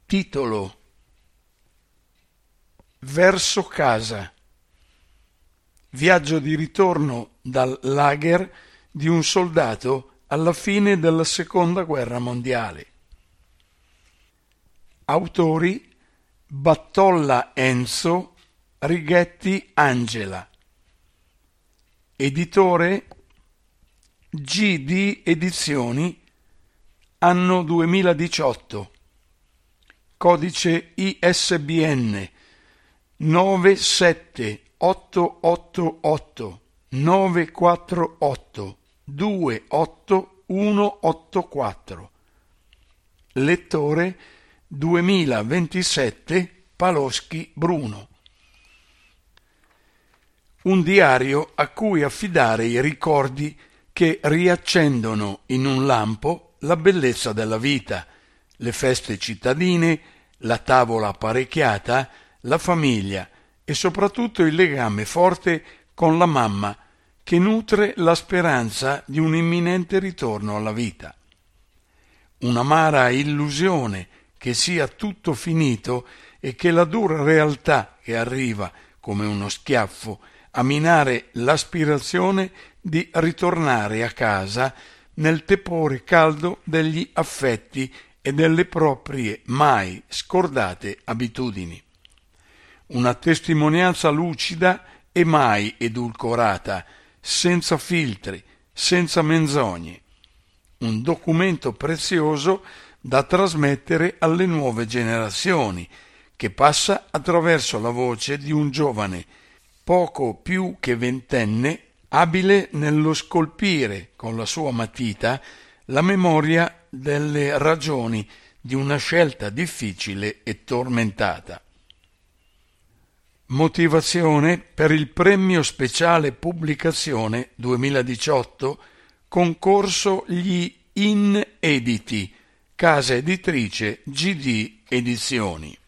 Titolo: Verso casa. Viaggio di ritorno dal lager di un soldato alla fine della Seconda Guerra Mondiale. Autori: Battolla Enzo, Righetti Angela. Editore: GD Edizioni, anno 2018. Codice ISBN 97888 948 28184. Lettore 2027 Paloschi Bruno. Un diario a cui affidare i ricordi che riaccendono in un lampo la bellezza della vita, le feste cittadine, la tavola apparecchiata, la famiglia e soprattutto il legame forte con la mamma che nutre la speranza di un imminente ritorno alla vita. Un'amara illusione che sia tutto finito e che la dura realtà che arriva come uno schiaffo a minare l'aspirazione di ritornare a casa nel tepore caldo degli affetti e delle proprie mai scordate abitudini. Una testimonianza lucida e mai edulcorata, senza filtri, senza menzogne. Un documento prezioso da trasmettere alle nuove generazioni, che passa attraverso la voce di un giovane, poco più che ventenne, abile nello scolpire con la sua matita la memoria delle ragioni di una scelta difficile e tormentata. Motivazione per il premio speciale pubblicazione 2018 concorso Gli Inediti, casa editrice GD Edizioni.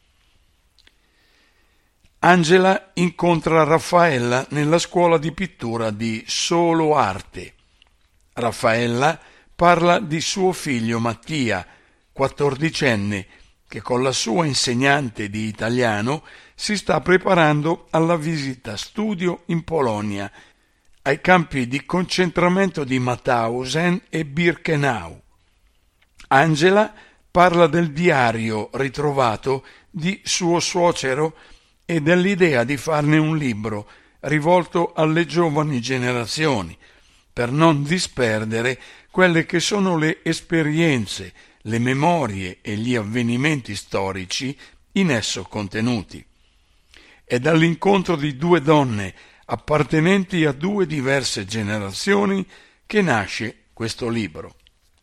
Angela incontra Raffaella nella scuola di pittura di Solo Arte. Raffaella parla di suo figlio Mattia, 14enne, che con la sua insegnante di italiano si sta preparando alla visita studio in Polonia, ai campi di concentramento di Mauthausen e Birkenau. Angela parla del diario ritrovato di suo suocero e dell'idea di farne un libro rivolto alle giovani generazioni, per non disperdere quelle che sono le esperienze, le memorie e gli avvenimenti storici in esso contenuti. È dall'incontro di due donne appartenenti a due diverse generazioni che nasce questo libro.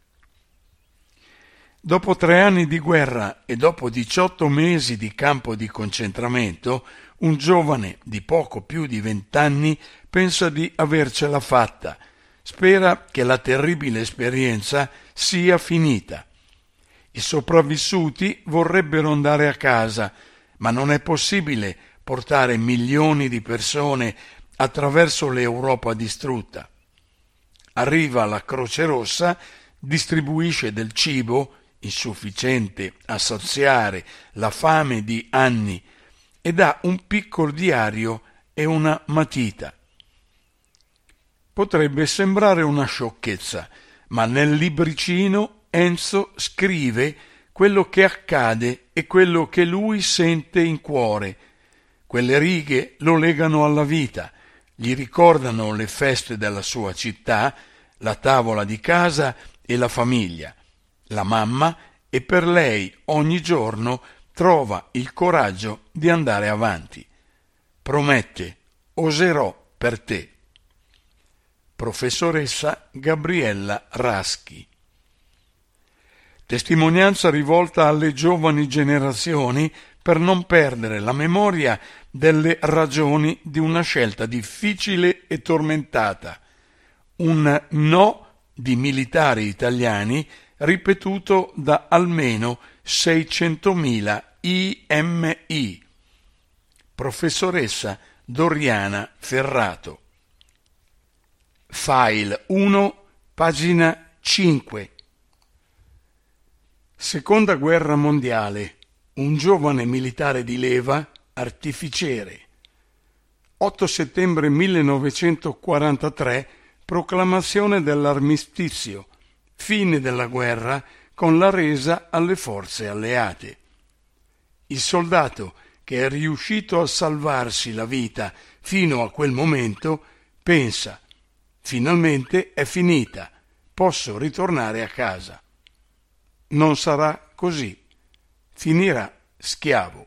Dopo 3 anni di guerra e dopo 18 mesi di campo di concentramento, un giovane di poco più di 20 anni pensa di avercela fatta. Spera che la terribile esperienza sia finita. I sopravvissuti vorrebbero andare a casa, ma non è possibile portare milioni di persone attraverso l'Europa distrutta. Arriva la Croce Rossa, distribuisce del cibo, insufficiente a saziare la fame di anni, e dà un piccolo diario e una matita. Potrebbe sembrare una sciocchezza, ma nel libricino Enzo scrive quello che accade e quello che lui sente in cuore. Quelle righe lo legano alla vita, gli ricordano le feste della sua città, la tavola di casa e la famiglia, la mamma, e per lei ogni giorno trova il coraggio di andare avanti. Promette: oserò per te. Professoressa Gabriella Raschi. Testimonianza rivolta alle giovani generazioni per non perdere la memoria delle ragioni di una scelta difficile e tormentata. Un no di militari italiani ripetuto da almeno 600.000 IMI. Professoressa Doriana Ferrato. File 1, pagina 5. Seconda guerra mondiale. Un giovane militare di leva, artificiere. 8 settembre 1943, proclamazione dell'armistizio, fine della guerra con la resa alle forze alleate. Il soldato che è riuscito a salvarsi la vita fino a quel momento pensa: finalmente è finita, posso ritornare a casa. Non sarà così, finirà schiavo.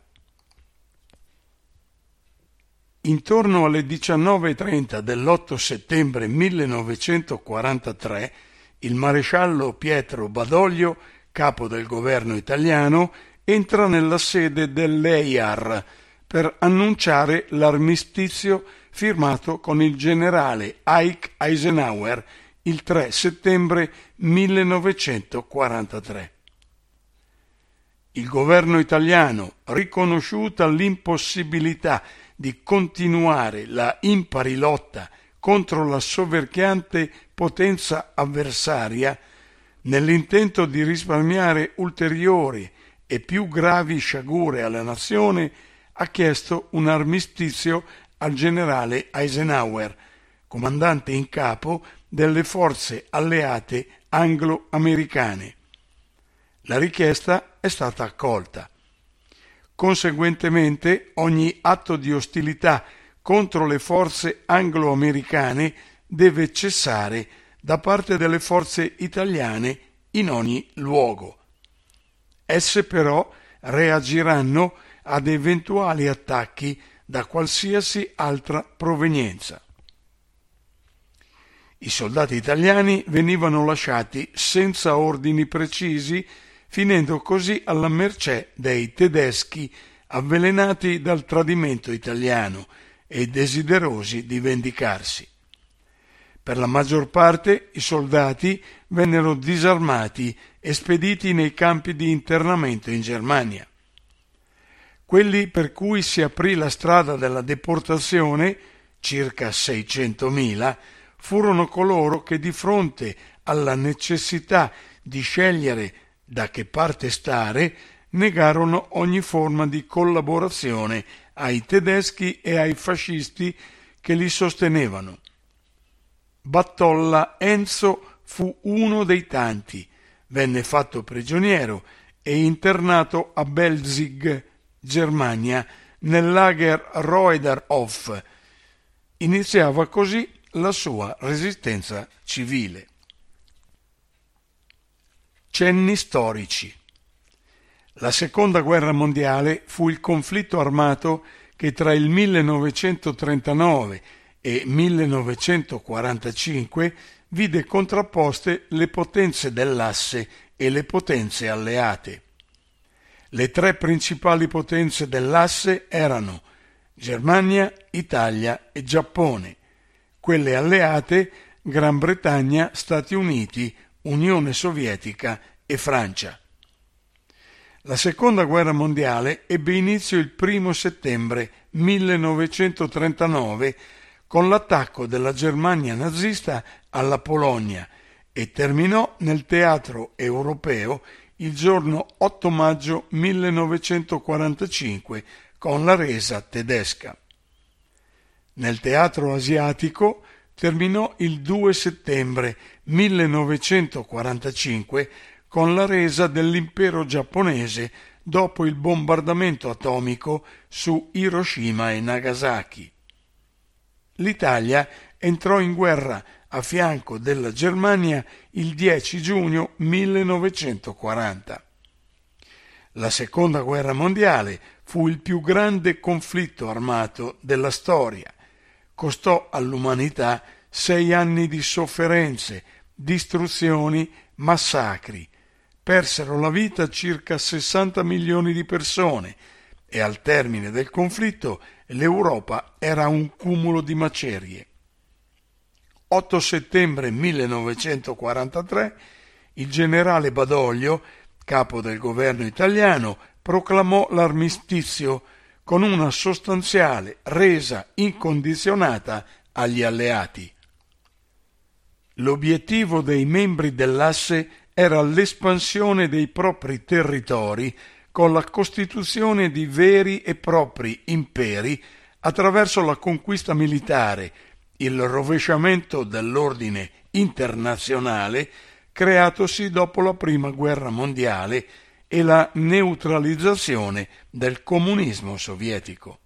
Intorno alle 19:30 dell'8 settembre 1943, il maresciallo Pietro Badoglio, capo del governo italiano, entra nella sede dell'EIAR per annunciare l'armistizio firmato con il generale Ike Eisenhower il 3 settembre 1943. Il governo italiano, riconosciuta l'impossibilità di continuare la impari lotta contro la soverchiante potenza avversaria, nell'intento di risparmiare ulteriori e più gravi sciagure alla nazione, ha chiesto un armistizio al generale Eisenhower, comandante in capo delle forze alleate anglo-americane. La richiesta è stata accolta. Conseguentemente, ogni atto di ostilità contro le forze anglo-americane deve cessare da parte delle forze italiane in ogni luogo. Esse però reagiranno ad eventuali attacchi da qualsiasi altra provenienza. I soldati italiani venivano lasciati senza ordini precisi, finendo così alla mercé dei tedeschi avvelenati dal tradimento italiano e desiderosi di vendicarsi. Per la maggior parte i soldati vennero disarmati e spediti nei campi di internamento in Germania. Quelli per cui si aprì la strada della deportazione, circa 600.000, furono coloro che di fronte alla necessità di scegliere da che parte stare, negarono ogni forma di collaborazione ai tedeschi e ai fascisti che li sostenevano. Battolla Enzo fu uno dei tanti, venne fatto prigioniero e internato a Belzig, Germania, nel lager Reuderhof. Iniziava così la sua resistenza civile. Cenni storici. La seconda guerra mondiale fu il conflitto armato che tra il 1939 e 1945 vide contrapposte le potenze dell'asse e le potenze alleate. Le tre principali potenze dell'asse erano Germania, Italia e Giappone. Quelle alleate Gran Bretagna, Stati Uniti, Unione Sovietica e Francia. La seconda guerra mondiale ebbe inizio il 1 settembre 1939 con l'attacco della Germania nazista alla Polonia e terminò nel teatro europeo il giorno 8 maggio 1945 con la resa tedesca. Nel teatro asiatico terminò il 2 settembre 1945 con la resa dell'impero giapponese dopo il bombardamento atomico su Hiroshima e Nagasaki. L'Italia entrò in guerra a fianco della Germania il 10 giugno 1940. La seconda guerra mondiale fu il più grande conflitto armato della storia. Costò all'umanità 6 anni di sofferenze, distruzioni, massacri. Persero la vita circa 60 milioni di persone e al termine del conflitto l'Europa era un cumulo di macerie. 8 settembre 1943 il generale Badoglio, capo del governo italiano, proclamò l'armistizio con una sostanziale resa incondizionata agli alleati. L'obiettivo dei membri dell'asse era l'espansione dei propri territori con la costituzione di veri e propri imperi attraverso la conquista militare, il rovesciamento dell'ordine internazionale creatosi dopo la Prima Guerra Mondiale e la neutralizzazione del comunismo sovietico.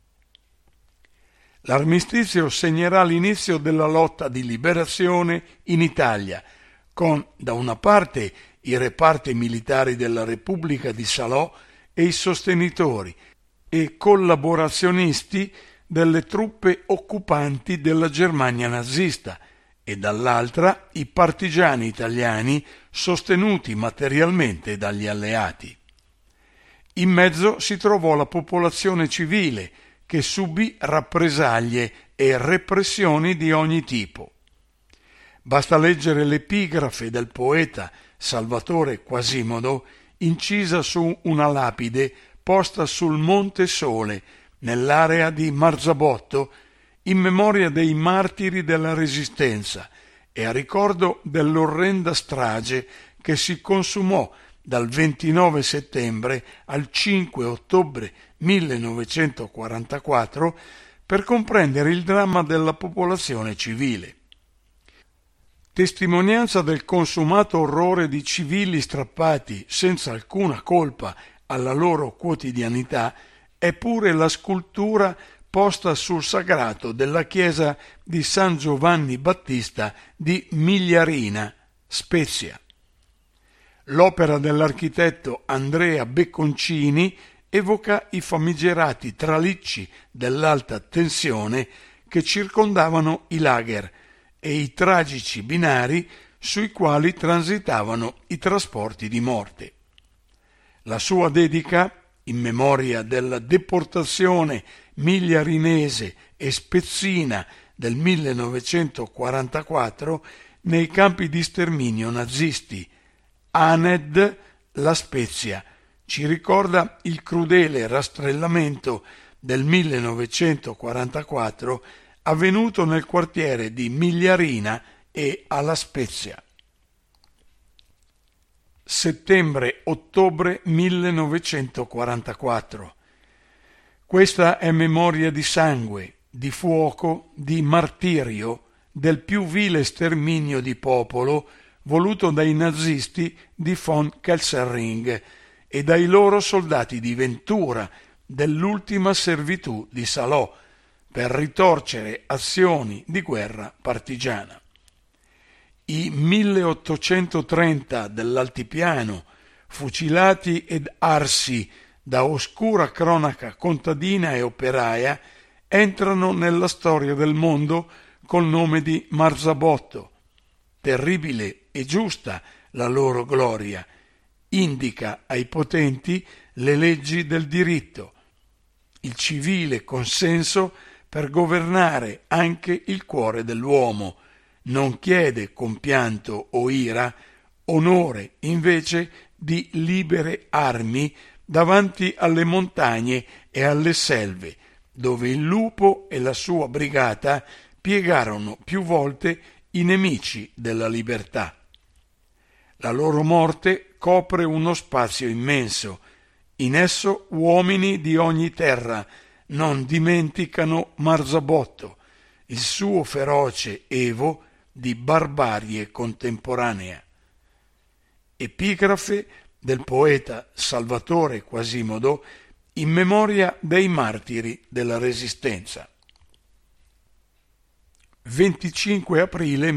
L'armistizio segnerà l'inizio della lotta di liberazione in Italia, con da una parte i reparti militari della Repubblica di Salò e i sostenitori e collaborazionisti delle truppe occupanti della Germania nazista e dall'altra i partigiani italiani sostenuti materialmente dagli alleati. In mezzo si trovò la popolazione civile che subì rappresaglie e repressioni di ogni tipo. Basta leggere l'epigrafe del poeta Salvatore Quasimodo incisa su una lapide posta sul Monte Sole nell'area di Marzabotto in memoria dei martiri della Resistenza e a ricordo dell'orrenda strage che si consumò dal 29 settembre al 5 ottobre 1944 per comprendere il dramma della popolazione civile. Testimonianza del consumato orrore di civili strappati senza alcuna colpa alla loro quotidianità è pure la scultura posta sul sagrato della chiesa di San Giovanni Battista di Migliarina, Spezia. L'opera dell'architetto Andrea Becconcini evoca i famigerati tralicci dell'alta tensione che circondavano i lager e i tragici binari sui quali transitavano i trasporti di morte. La sua dedica, in memoria della deportazione migliarinese e spezzina del 1944 nei campi di sterminio nazisti, Aned, La Spezia, ci ricorda il crudele rastrellamento del 1944 avvenuto nel quartiere di Migliarina e a La Spezia. Settembre-ottobre 1944. Questa è memoria di sangue, di fuoco, di martirio, del più vile sterminio di popolo voluto dai nazisti di von Kesselring e dai loro soldati di Ventura dell'ultima servitù di Salò per ritorcere azioni di guerra partigiana. I 1830 dell'altipiano, fucilati ed arsi da oscura cronaca contadina e operaia, entrano nella storia del mondo col nome di Marzabotto. Terribile e giusta la loro gloria, indica ai potenti le leggi del diritto, il civile consenso per governare anche il cuore dell'uomo, non chiede compianto o ira, onore invece di libere armi davanti alle montagne e alle selve, dove il lupo e la sua brigata piegarono più volte i nemici della libertà. La loro morte copre uno spazio immenso, in esso uomini di ogni terra non dimenticano Marzabotto, il suo feroce evo di barbarie contemporanea. Epigrafe del poeta Salvatore Quasimodo in memoria dei martiri della Resistenza. 25 aprile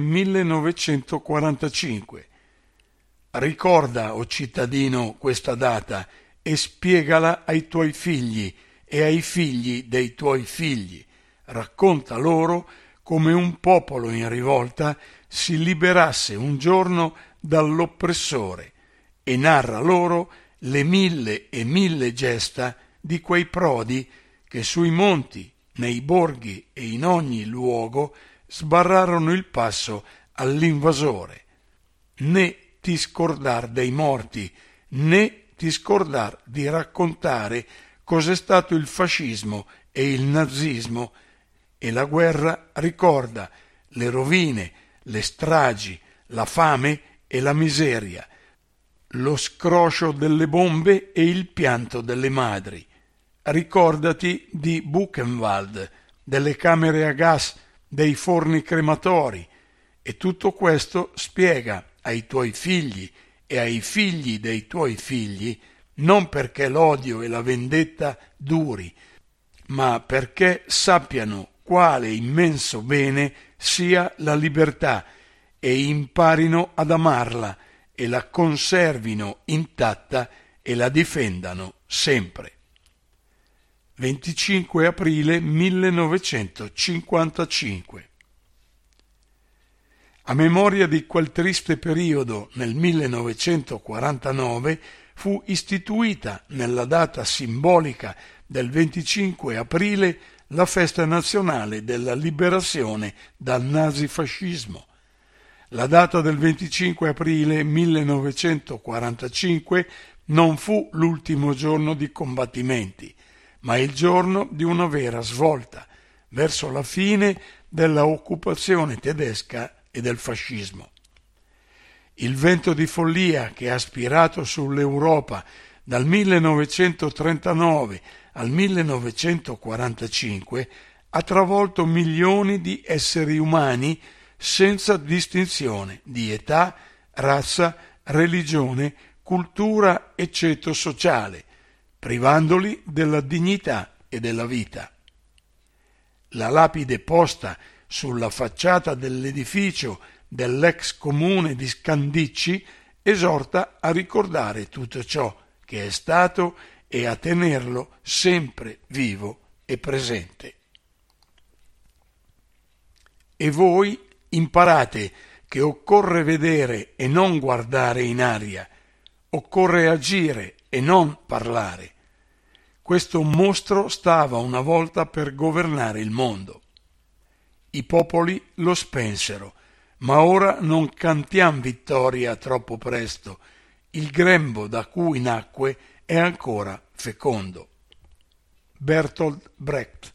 1945. Ricorda, o cittadino, questa data e spiegala ai tuoi figli e ai figli dei tuoi figli. Racconta loro come un popolo in rivolta si liberasse un giorno dall'oppressore e narra loro le 1000 gesta di quei prodi che sui monti, nei borghi e in ogni luogo sbarrarono il passo all'invasore. Né ti scordar dei morti, né ti scordar di raccontare cos'è stato il fascismo e il nazismo, e la guerra ricorda le rovine, le stragi, la fame e la miseria, lo scroscio delle bombe e il pianto delle madri. Ricordati di Buchenwald, delle camere a gas, dei forni crematori, e tutto questo spiega ai tuoi figli e ai figli dei tuoi figli, non perché l'odio e la vendetta duri, ma perché sappiano quale immenso bene sia la libertà e imparino ad amarla e la conservino intatta e la difendano sempre. 25 aprile 1955. A memoria di quel triste periodo nel 1949 fu istituita nella data simbolica del 25 aprile la festa nazionale della liberazione dal nazifascismo. La data del 25 aprile 1945 non fu l'ultimo giorno di combattimenti, ma il giorno di una vera svolta verso la fine della occupazione tedesca e del fascismo. Il vento di follia che ha spirato sull'Europa dal 1939 al 1945 ha travolto milioni di esseri umani senza distinzione di età, razza, religione, cultura e ceto sociale, privandoli della dignità e della vita. La lapide posta sulla facciata dell'edificio dell'ex comune di Scandicci esorta a ricordare tutto ciò che è stato e a tenerlo sempre vivo e presente. E voi imparate che occorre vedere e non guardare in aria, occorre agire e non parlare. Questo mostro stava una volta per governare il mondo. I popoli lo spensero, ma ora non cantiam vittoria troppo presto. Il grembo da cui nacque è ancora fecondo. Bertolt Brecht.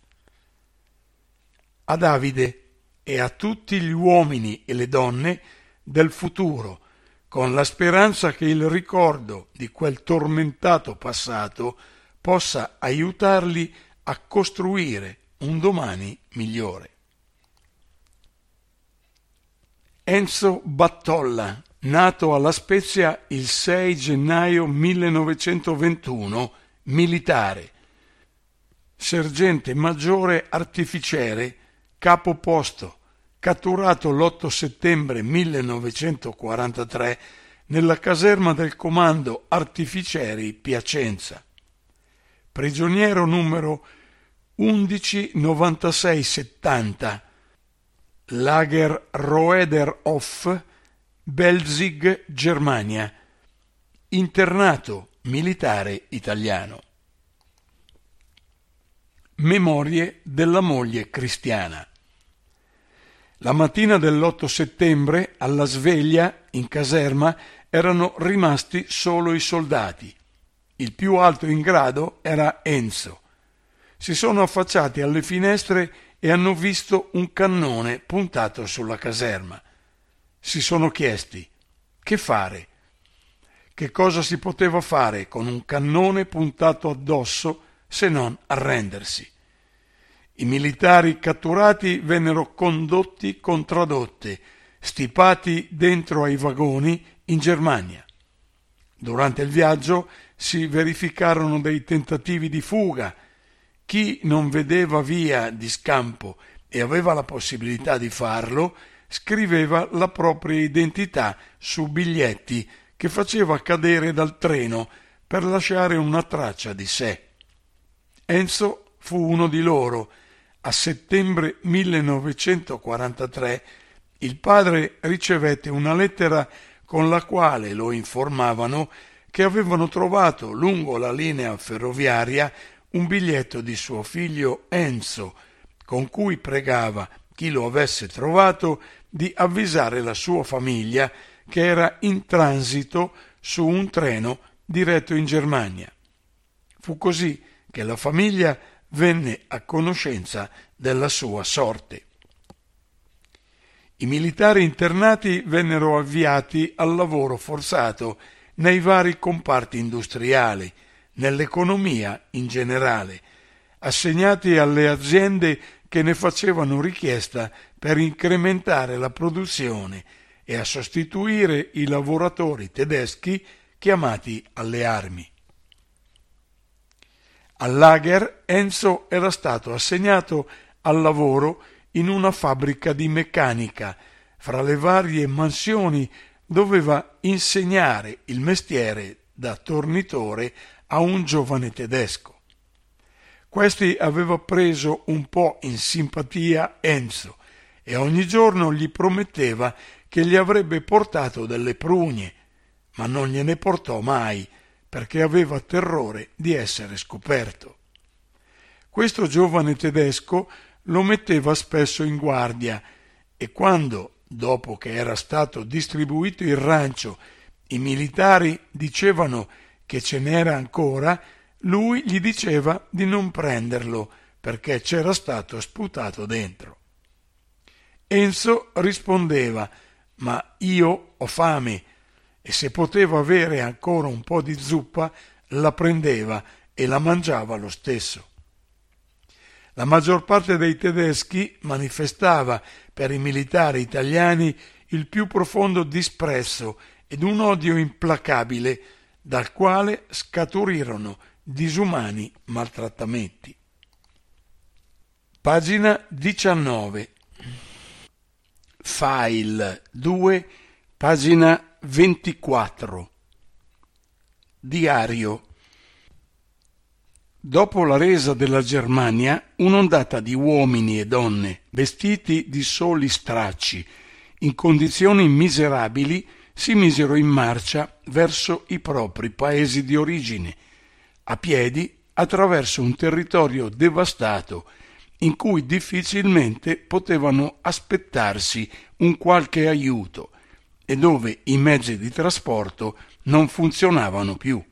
A Davide e a tutti gli uomini e le donne del futuro, con la speranza che il ricordo di quel tormentato passato possa aiutarli a costruire un domani migliore. Enzo Battolla, nato a La Spezia il 6 gennaio 1921, militare, sergente maggiore artificiere, capo posto, catturato l'8 settembre 1943 nella caserma del Comando Artificieri Piacenza. Prigioniero numero 119670, Lager Roederhof, Belzig, Germania. Internato militare italiano. Memorie della moglie cristiana. La mattina dell'8 settembre, alla sveglia, in caserma, erano rimasti solo i soldati. Il più alto in grado era Enzo. Si sono affacciati alle finestre e hanno visto un cannone puntato sulla caserma. Si sono chiesti: che fare? Che cosa si poteva fare con un cannone puntato addosso se non arrendersi? I militari catturati vennero condotti con tradotte, stipati dentro ai vagoni in Germania. Durante il viaggio si verificarono dei tentativi di fuga. Chi non vedeva via di scampo e aveva la possibilità di farlo, scriveva la propria identità su biglietti che faceva cadere dal treno per lasciare una traccia di sé. Enzo fu uno di loro. A settembre 1943 il padre ricevette una lettera con la quale lo informavano che avevano trovato lungo la linea ferroviaria un biglietto di suo figlio Enzo, con cui pregava chi lo avesse trovato di avvisare la sua famiglia che era in transito su un treno diretto in Germania. Fu così che la famiglia venne a conoscenza della sua sorte. I militari internati vennero avviati al lavoro forzato nei vari comparti industriali, nell'economia in generale, assegnati alle aziende che ne facevano richiesta per incrementare la produzione e a sostituire i lavoratori tedeschi chiamati alle armi. Al lager Enzo era stato assegnato al lavoro in una fabbrica di meccanica. Fra le varie mansioni doveva insegnare il mestiere da tornitore a un giovane tedesco. Questi aveva preso un po' in simpatia Enzo e ogni giorno gli prometteva che gli avrebbe portato delle prugne, ma non gliene portò mai perché aveva terrore di essere scoperto. Questo giovane tedesco lo metteva spesso in guardia e quando, dopo che era stato distribuito il rancio, i militari dicevano che ce n'era ancora, lui gli diceva di non prenderlo perché c'era stato sputato dentro. Enzo rispondeva: «Ma io ho fame», e se poteva avere ancora un po' di zuppa la prendeva e la mangiava lo stesso. La maggior parte dei tedeschi manifestava per i militari italiani il più profondo disprezzo ed un odio implacabile, dal quale scaturirono disumani maltrattamenti. Pagina 19. File 2, pagina 24. Diario. Dopo la resa della Germania, un'ondata di uomini e donne, vestiti di soli stracci, in condizioni miserabili, si misero in marcia verso i propri paesi di origine, a piedi attraverso un territorio devastato, in cui difficilmente potevano aspettarsi un qualche aiuto e dove i mezzi di trasporto non funzionavano più.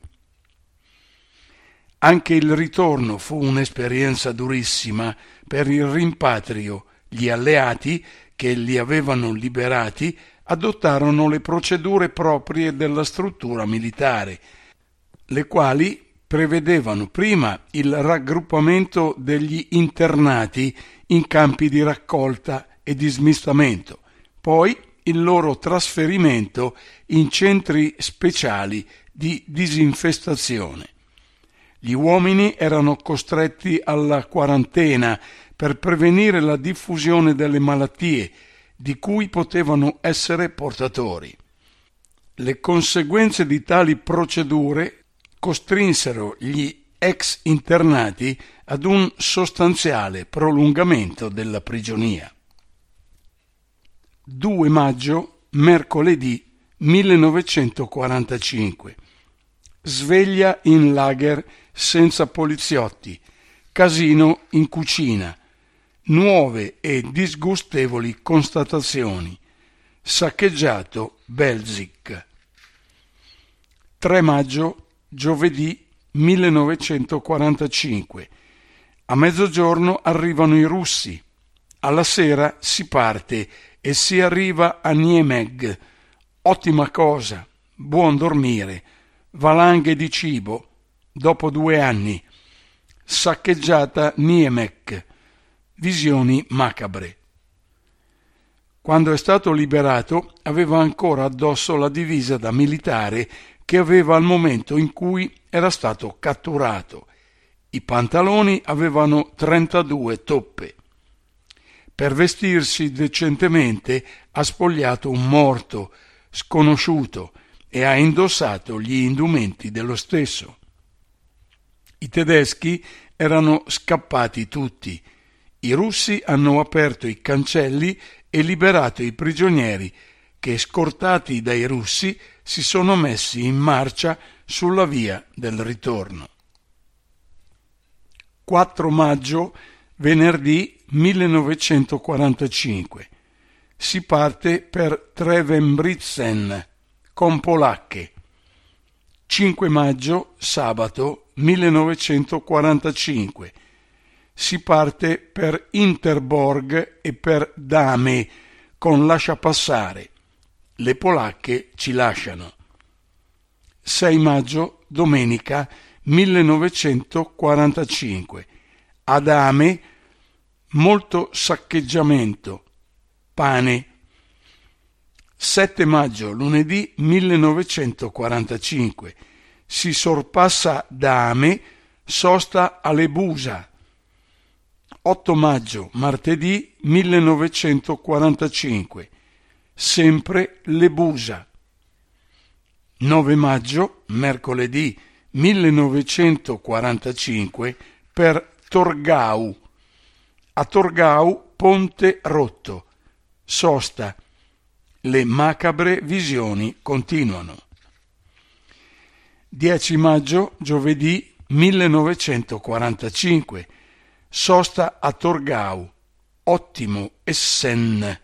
Anche il ritorno fu un'esperienza durissima per il rimpatrio. Gli alleati, che li avevano liberati, adottarono le procedure proprie della struttura militare, le quali prevedevano prima il raggruppamento degli internati in campi di raccolta e di smistamento, poi il loro trasferimento in centri speciali di disinfestazione. Gli uomini erano costretti alla quarantena per prevenire la diffusione delle malattie di cui potevano essere portatori. Le conseguenze di tali procedure costrinsero gli ex internati ad un sostanziale prolungamento della prigionia. 2 maggio, mercoledì 1945. Sveglia in lager senza poliziotti, casino in cucina, nuove e disgustevoli constatazioni. Saccheggiato Belzig. 3 maggio, giovedì 1945. A mezzogiorno arrivano i russi. Alla sera si parte e si arriva a Niemeg. Ottima cosa, buon dormire, valanghe di cibo. Dopo 2 anni. Saccheggiata Niemeg. Visioni macabre. Quando è stato liberato aveva ancora addosso la divisa da militare che aveva al momento in cui era stato catturato. I pantaloni avevano 32 toppe. Per vestirsi decentemente ha spogliato un morto, sconosciuto, e ha indossato gli indumenti dello stesso. I tedeschi erano scappati tutti. I russi hanno aperto i cancelli e liberato i prigionieri che, scortati dai russi, si sono messi in marcia sulla via del ritorno. 4 maggio, venerdì 1945. Si parte per Trevenbritzen con polacche. 5 maggio, sabato 1945. Si parte per Interborg e per Dahme con lasciapassare. Le polacche ci lasciano. 6 maggio, domenica 1945. Adame, molto saccheggiamento. Pane. 7 maggio, lunedì 1945. Si sorpassa Dame, sosta alle Busa. 8 maggio, martedì 1945. Sempre le Busa. 9 maggio, mercoledì 1945, per Torgau. A Torgau, ponte rotto. Sosta. Le macabre visioni continuano. 10 maggio, giovedì 1945. Sosta a Torgau. Ottimo Essen.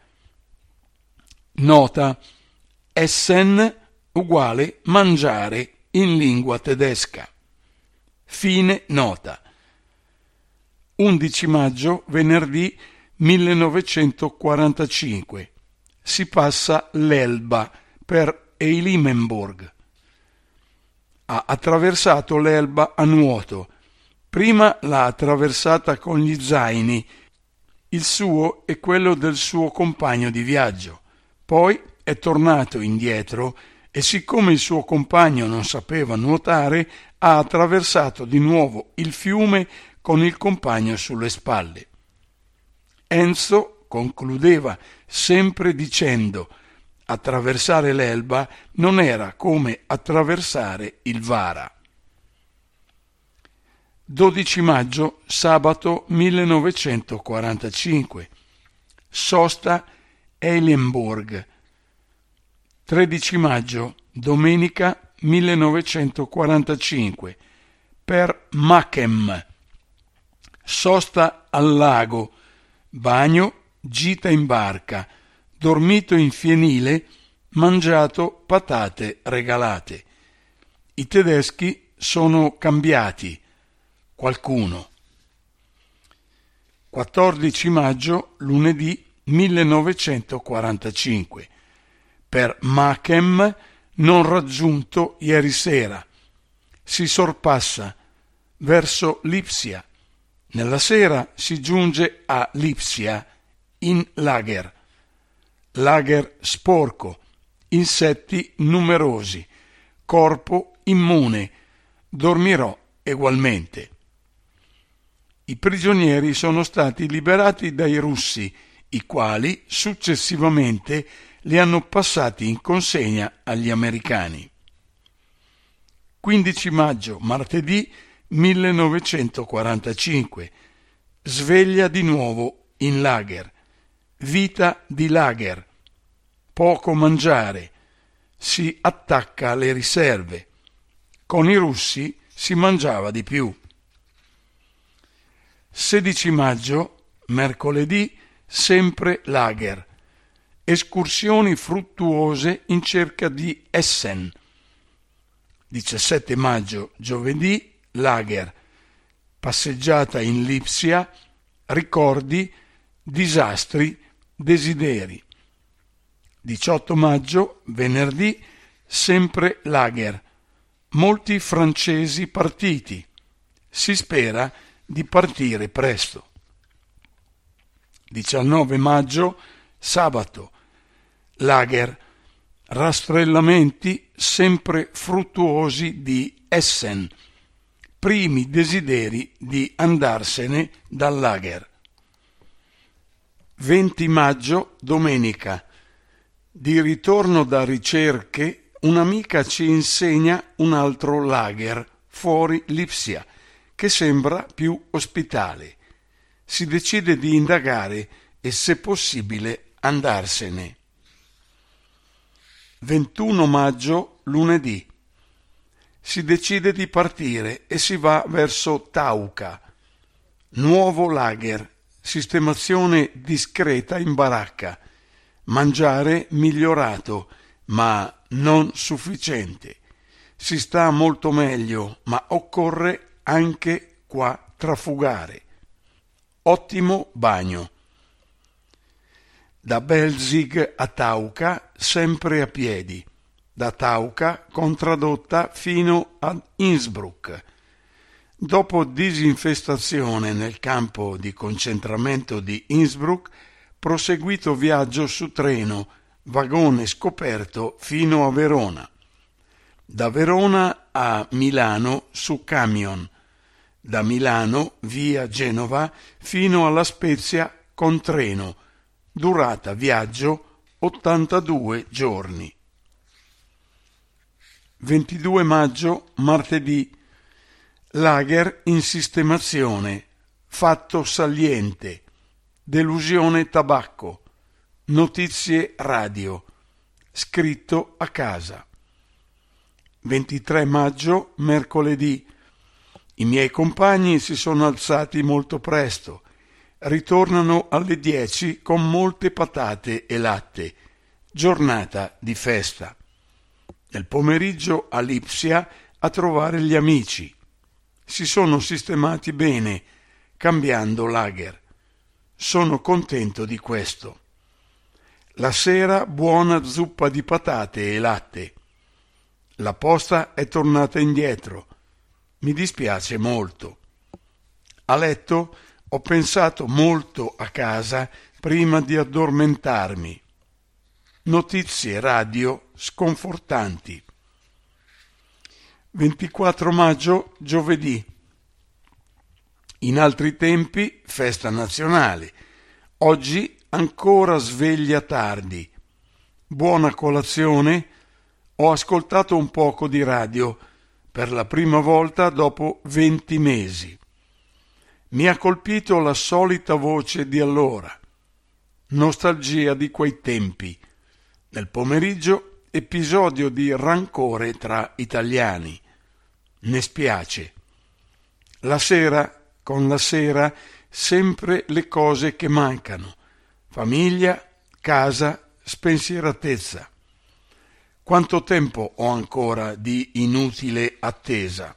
Nota: Essen uguale mangiare in lingua tedesca. Fine nota. 11 maggio, venerdì 1945. Si passa l'Elba per Eilimmenburg. Ha attraversato l'Elba a nuoto. Prima l'ha attraversata con gli zaini, il suo e quello del suo compagno di viaggio. Poi è tornato indietro e, siccome il suo compagno non sapeva nuotare, ha attraversato di nuovo il fiume con il compagno sulle spalle. Enzo concludeva sempre dicendo: attraversare l'Elba non era come attraversare il Vara. 12 maggio, sabato 1945. Sosta Eilenburg. 13 maggio, domenica 1945, per Machem. Sosta al lago, bagno, gita in barca, dormito in fienile, mangiato patate regalate. I tedeschi sono cambiati. Qualcuno. 14 maggio, lunedì 1945. Per Machem, non raggiunto ieri sera. Si sorpassa verso Lipsia. Nella sera si giunge a Lipsia in lager. Lager sporco, insetti numerosi, corpo immune. Dormirò egualmente. I prigionieri sono stati liberati dai russi, i quali successivamente li hanno passati in consegna agli americani. 15 maggio, martedì 1945. Sveglia di nuovo in lager. Vita di lager. Poco mangiare. Si attacca alle riserve. Con i russi si mangiava di più. 16 maggio, mercoledì, sempre lager. Escursioni fruttuose in cerca di Essen. 17 maggio, giovedì, lager. Passeggiata in Lipsia, ricordi, disastri, desideri. 18 maggio, venerdì, sempre lager. Molti francesi partiti. Si spera di partire presto. 19 maggio, sabato, lager. Rastrellamenti sempre fruttuosi di Essen. Primi desideri di andarsene dal lager. 20 maggio, domenica. Di ritorno da ricerche, un'amica ci insegna un altro lager fuori Lipsia, che sembra più ospitale. Si decide di indagare e, se possibile, andarsene. 21 maggio, lunedì. Si decide di partire e si va verso Tauca. Nuovo lager, sistemazione discreta in baracca, mangiare migliorato, ma non sufficiente. Si sta molto meglio, ma occorre anche qua trafugare. Ottimo bagno. Da Belzig a Tauca sempre a piedi, da Tauca contradotta fino ad Innsbruck. Dopo disinfestazione nel campo di concentramento di Innsbruck, proseguito viaggio su treno, vagone scoperto fino a Verona. Da Verona a Milano su camion, da Milano via Genova fino alla Spezia con treno, durata viaggio 82 giorni. 22 maggio, martedì, lager in sistemazione, fatto saliente, delusione tabacco, notizie radio, scritto a casa. 23 maggio, mercoledì, i miei compagni si sono alzati molto presto, ritornano alle 10 con molte patate e latte, giornata di festa. Nel pomeriggio a Lipsia a trovare gli amici. Si sono sistemati bene, cambiando lager. Sono contento di questo. La sera buona zuppa di patate e latte. La posta è tornata indietro. Mi dispiace molto. A letto ho pensato molto a casa prima di addormentarmi. Notizie radio sconfortanti. 24 maggio, giovedì. In altri tempi, festa nazionale. Oggi ancora sveglia tardi. Buona colazione. Ho ascoltato un poco di radio per la prima volta dopo 20 mesi. Mi ha colpito la solita voce di allora. Nostalgia di quei tempi. Nel pomeriggio, episodio di rancore tra italiani. Ne spiace. La sera, con la sera, sempre le cose che mancano. Famiglia, casa, spensieratezza. Quanto tempo ho ancora di inutile attesa?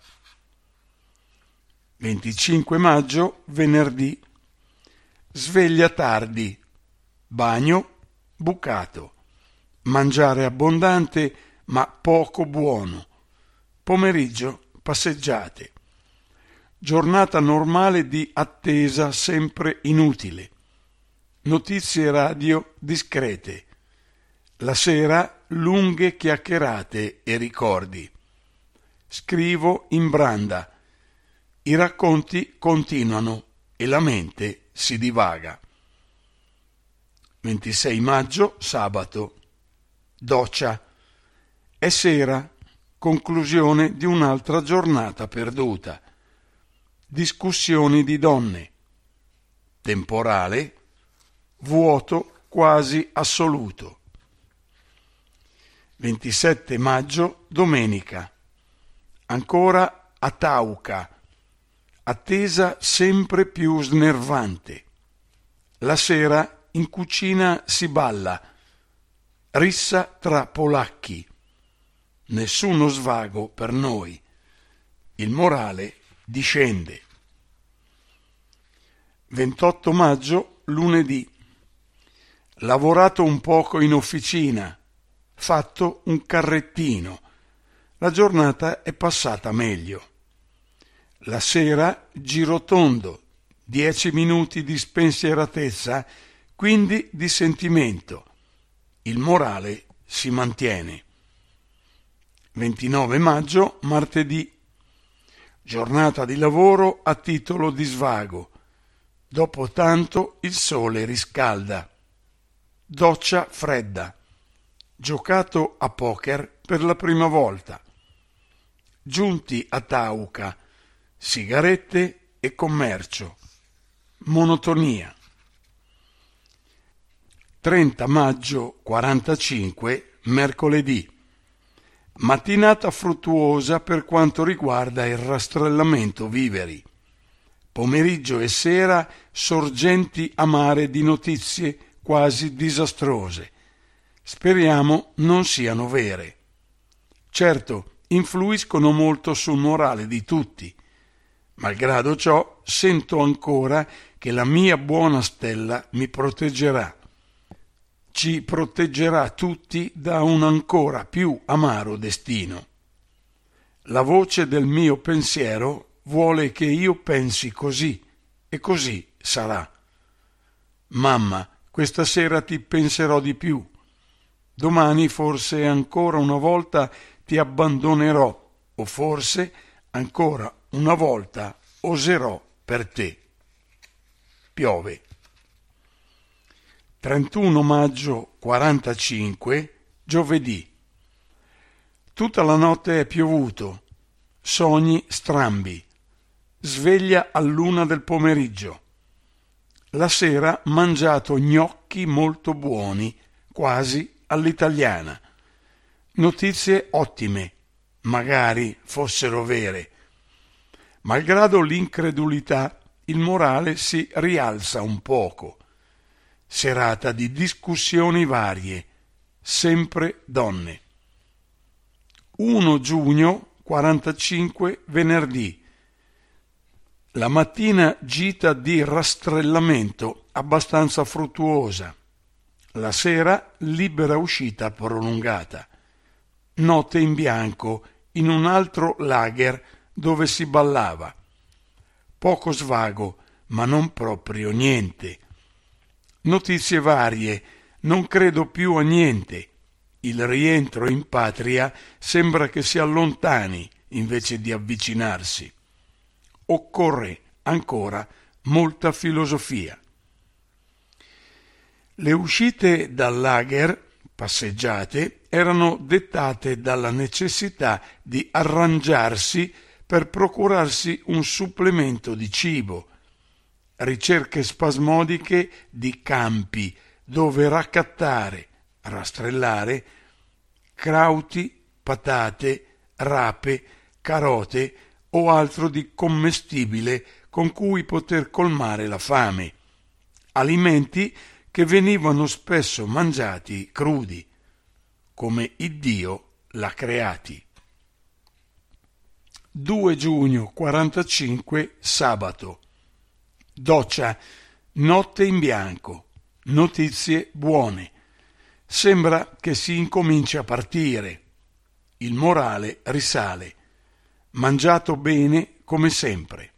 25 maggio, venerdì. Sveglia tardi. Bagno, bucato. Mangiare abbondante ma poco buono. Pomeriggio, passeggiate. Giornata normale di attesa sempre inutile. Notizie radio discrete. La sera lunghe chiacchierate e ricordi. Scrivo in branda. I racconti continuano e la mente si divaga. 26 maggio, sabato. Doccia. È sera, conclusione di un'altra giornata perduta. Discussioni di donne. Temporale, vuoto quasi assoluto. 27 maggio, domenica. Ancora a Tauca. Attesa sempre più snervante. La sera in cucina si balla. Rissa tra polacchi. Nessuno svago per noi. Il morale discende. 28 maggio, lunedì. Lavorato un poco in officina. Fatto un carrettino. La giornata è passata meglio. La sera girotondo, 10 minuti di spensieratezza, quindi di sentimento. Il morale si mantiene. 29 maggio, martedì. Giornata di lavoro a titolo di svago. Dopo tanto il sole riscalda. Doccia fredda. Giocato a poker per la prima volta. Giunti a Tauca. Sigarette e commercio. Monotonia. 30 maggio 45, mercoledì. Mattinata fruttuosa per quanto riguarda il rastrellamento viveri. Pomeriggio e sera sorgenti amare di notizie quasi disastrose. Speriamo non siano vere. Certo, influiscono molto sul morale di tutti. Malgrado ciò, sento ancora che la mia buona stella mi proteggerà. ci proteggerà tutti da un ancora più amaro destino. La voce del mio pensiero vuole che io pensi così, e così sarà. Mamma, questa sera ti penserò di più. Domani forse ancora una volta ti abbandonerò, o forse ancora una volta oserò per te. Piove. 31 maggio 45, giovedì. Tutta la notte è piovuto, sogni strambi, sveglia all'1 del pomeriggio. La sera mangiato gnocchi molto buoni, quasi all'italiana. Notizie ottime, magari fossero vere. Malgrado l'incredulità, il morale si rialza un poco. Serata di discussioni varie, sempre donne. 1 giugno 45, venerdì. La mattina gita di rastrellamento abbastanza fruttuosa. La sera libera uscita prolungata. Notte in bianco in un altro lager dove si ballava. Poco svago, ma non proprio niente. Notizie varie, non credo più a niente. Il rientro in patria sembra che si allontani invece di avvicinarsi. Occorre ancora molta filosofia. Le uscite dal lager, passeggiate, erano dettate dalla necessità di arrangiarsi per procurarsi un supplemento di cibo, ricerche spasmodiche di campi dove raccattare, rastrellare, crauti, patate, rape, carote o altro di commestibile con cui poter colmare la fame, alimenti che venivano spesso mangiati crudi, come Iddio l'ha creati. 2 giugno 45, sabato. Doccia, notte in bianco, notizie buone. Sembra che si incominci a partire. Il morale risale. Mangiato bene come sempre.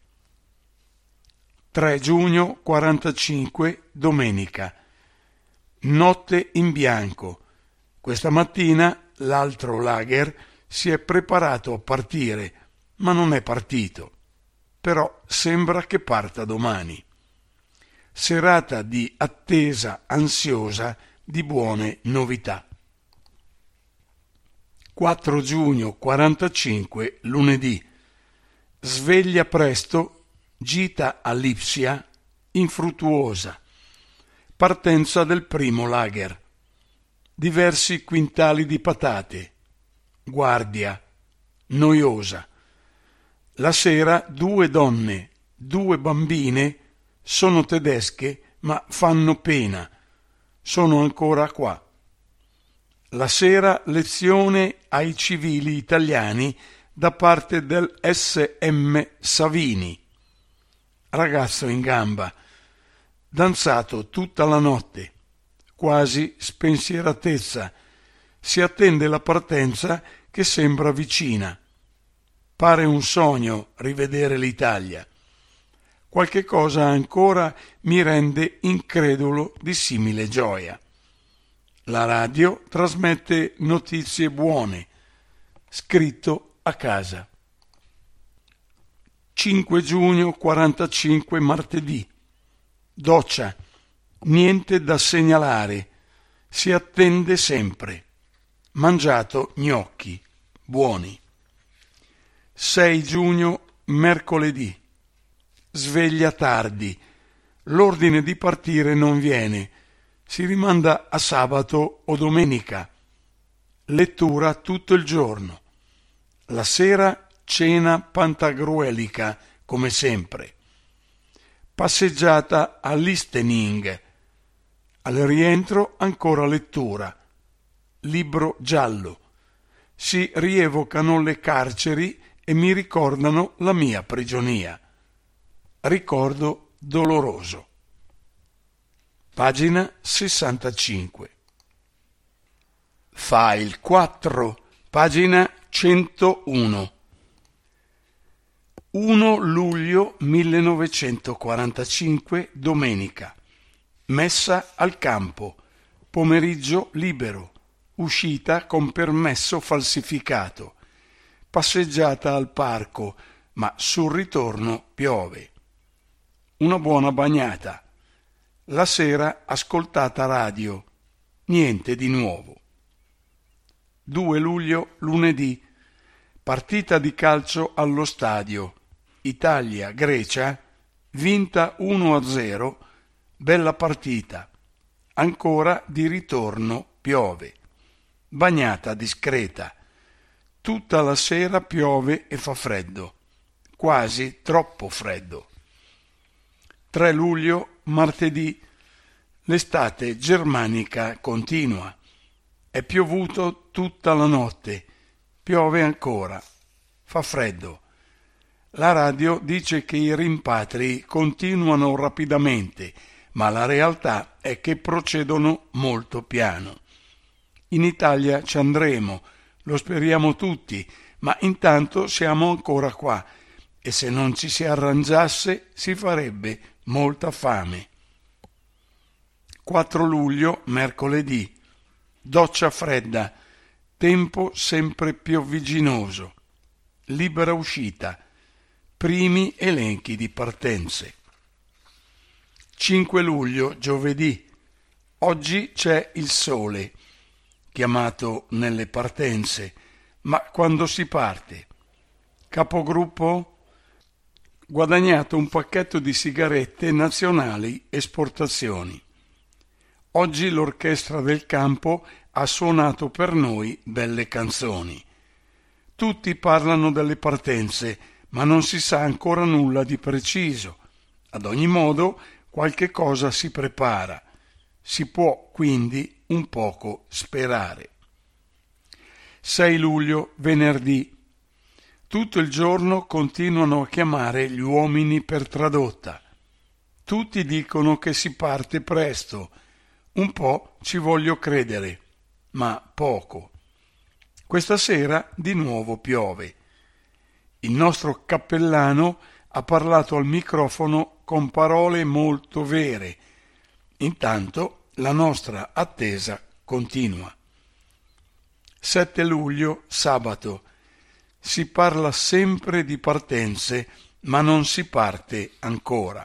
3 giugno 45, domenica. Notte in bianco. Questa mattina l'altro lager si è preparato a partire, ma non è partito. Però sembra che parta domani. Serata di attesa ansiosa di buone novità. 4 giugno 45, lunedì. Sveglia presto, gita a Lipsia, infruttuosa. Partenza del primo lager. Diversi quintali di patate. Guardia. Noiosa. La sera 2 donne, 2 bambine, sono tedesche ma fanno pena. Sono ancora qua. La sera lezione ai civili italiani da parte del SM Savini. Ragazzo in gamba. Danzato tutta la notte. Quasi spensieratezza. Si attende la partenza che sembra vicina. Pare un sogno rivedere l'Italia. Qualche cosa ancora mi rende incredulo di simile gioia. La radio trasmette notizie buone. Scritto a casa. 5 giugno 45, martedì. Doccia. Niente da segnalare. Si attende sempre. Mangiato gnocchi. Buoni. 6 giugno, mercoledì. Sveglia tardi. L'ordine di partire non viene. Si rimanda a sabato o domenica. Lettura tutto il giorno. La sera cena pantagruelica, come sempre. Passeggiata a Listening. Al rientro ancora lettura. Libro giallo. Si rievocano le carceri e mi ricordano la mia prigionia. Ricordo doloroso. Pagina 65. File 4, pagina 101. 1 luglio 1945, domenica. Messa al campo. Pomeriggio libero. Uscita con permesso falsificato. Passeggiata al parco, ma sul ritorno piove. Una buona bagnata. La sera ascoltata radio. Niente di nuovo. 2 luglio, lunedì. Partita di calcio allo stadio. Italia-Grecia, vinta 1-0, bella partita. Ancora di ritorno piove. Bagnata discreta. Tutta la sera piove e fa freddo. Quasi troppo freddo. 3 luglio, martedì. L'estate germanica continua. È piovuto tutta la notte. Piove ancora. Fa freddo. La radio dice che i rimpatri continuano rapidamente, ma la realtà è che procedono molto piano. In Italia ci andremo, lo speriamo tutti, ma intanto siamo ancora qua e se non ci si arrangiasse si farebbe molta fame. 4 luglio, mercoledì. Doccia fredda, tempo sempre piovigginoso, libera uscita, primi elenchi di partenze. 5 luglio, giovedì. Oggi c'è il sole, chiamato nelle partenze, ma quando si parte? Capogruppo? Guadagnato un pacchetto di sigarette nazionali esportazioni. Oggi l'orchestra del campo ha suonato per noi belle canzoni. Tutti parlano delle partenze, ma non si sa ancora nulla di preciso. Ad ogni modo, qualche cosa si prepara. Si può quindi un poco sperare. 6 luglio, venerdì. Tutto il giorno continuano a chiamare gli uomini per tradotta. Tutti dicono che si parte presto. Un po' ci voglio credere, ma poco. Questa sera di nuovo piove. Il nostro cappellano ha parlato al microfono con parole molto vere. Intanto la nostra attesa continua. 7 luglio, sabato. Si parla sempre di partenze, ma non si parte ancora.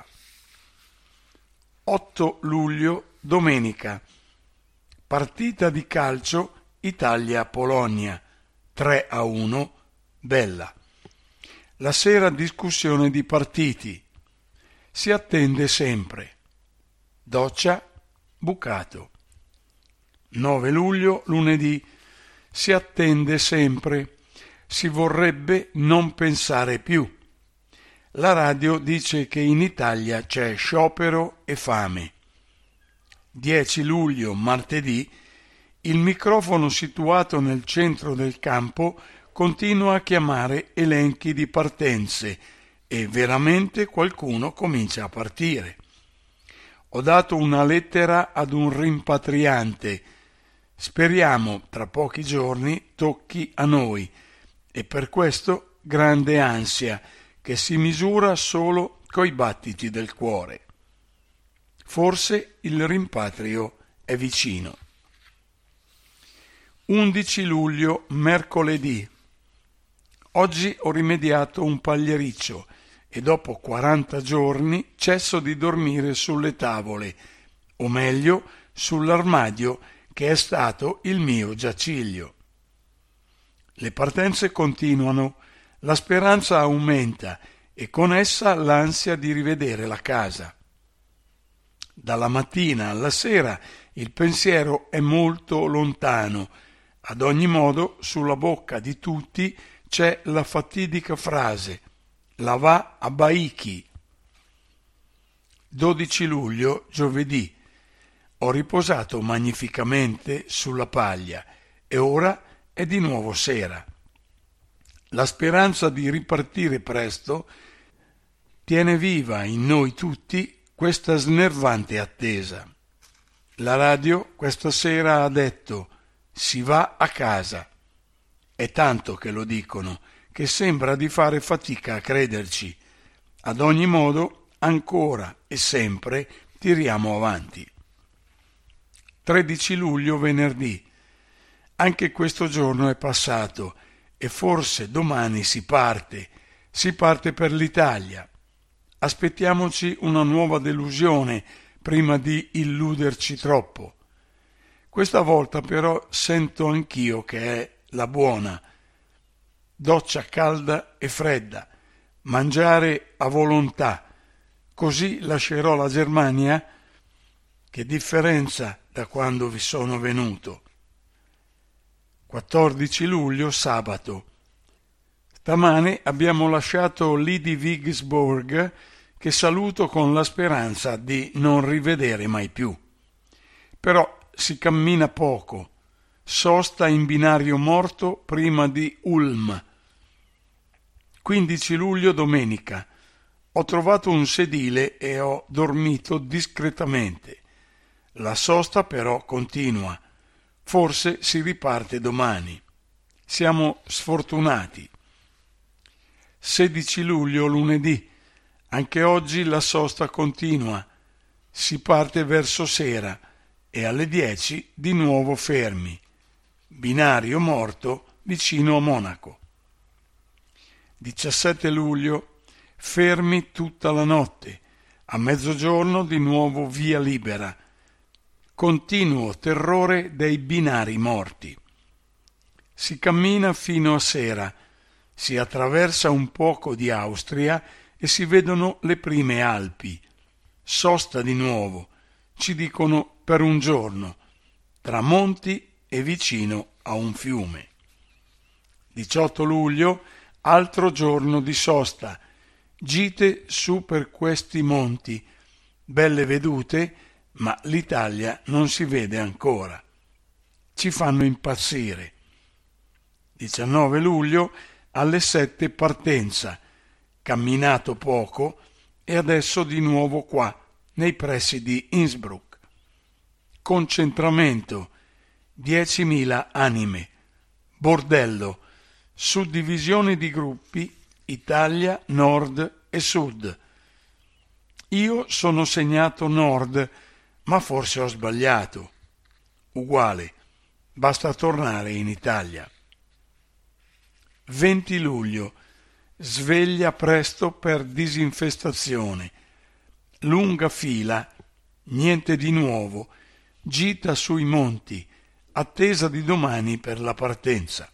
8 luglio, domenica. Partita di calcio Italia-Polonia 3-1, bella. La sera discussione di partiti. Si attende sempre. Doccia, bucato. 9 luglio, lunedì. Si attende sempre. Si vorrebbe non pensare più. La radio dice che in Italia c'è sciopero e fame. 10 luglio, martedì, il microfono situato nel centro del campo continua a chiamare elenchi di partenze e veramente qualcuno comincia a partire. Ho dato una lettera ad un rimpatriante. Speriamo tra pochi giorni tocchi a noi e per questo grande ansia che si misura solo coi battiti del cuore. Forse il rimpatrio è vicino. 11 luglio, mercoledì. Oggi ho rimediato un pagliericcio e dopo 40 giorni cesso di dormire sulle tavole, o meglio sull'armadio che è stato il mio giaciglio. Le partenze continuano, la speranza aumenta e con essa l'ansia di rivedere la casa. Dalla mattina alla sera il pensiero è molto lontano. Ad ogni modo, sulla bocca di tutti c'è la fatidica frase «La va a Baiki». 12 luglio, giovedì. Ho riposato magnificamente sulla paglia e ora è di nuovo sera. La speranza di ripartire presto tiene viva in noi tutti questa snervante attesa. La radio questa sera ha detto si va a casa. È tanto che lo dicono, che sembra di fare fatica a crederci. Ad ogni modo, ancora e sempre tiriamo avanti. 13 luglio, venerdì. Anche questo giorno è passato e forse domani si parte per l'Italia. Aspettiamoci una nuova delusione prima di illuderci troppo. Questa volta però sento anch'io che è la buona. Doccia calda e fredda, mangiare a volontà, così lascerò la Germania. Che differenza da quando vi sono venuto. 14 luglio, sabato. Stamane abbiamo lasciato Lady-Vigsburg, che saluto con la speranza di non rivedere mai più. Però si cammina poco, sosta in binario morto prima di Ulm. 15 luglio, domenica. Ho trovato un sedile e ho dormito discretamente. La sosta però continua. Forse si riparte domani. Siamo sfortunati. 16 luglio, lunedì. Anche oggi la sosta continua. Si parte verso sera e alle 10 di nuovo fermi. Binario morto vicino a Monaco. 17 luglio, fermi tutta la notte. A mezzogiorno di nuovo via libera. Continuo terrore dei binari morti. Si cammina fino a sera, si attraversa un poco di Austria e si vedono le prime Alpi. Sosta di nuovo, ci dicono per un giorno, tra monti e vicino a un fiume. 18 luglio, altro giorno di sosta, gite su per questi monti, belle vedute, ma l'Italia non si vede ancora. Ci fanno impazzire. 19 luglio, alle 7 partenza, camminato poco e adesso di nuovo qua, nei pressi di Innsbruck. Concentramento, 10.000 anime, bordello, suddivisioni di gruppi, Italia, nord e sud. Io sono segnato nord, ma forse ho sbagliato. Uguale, basta tornare in Italia. 20 luglio, sveglia presto per disinfestazione. Lunga fila, niente di nuovo, gita sui monti, attesa di domani per la partenza.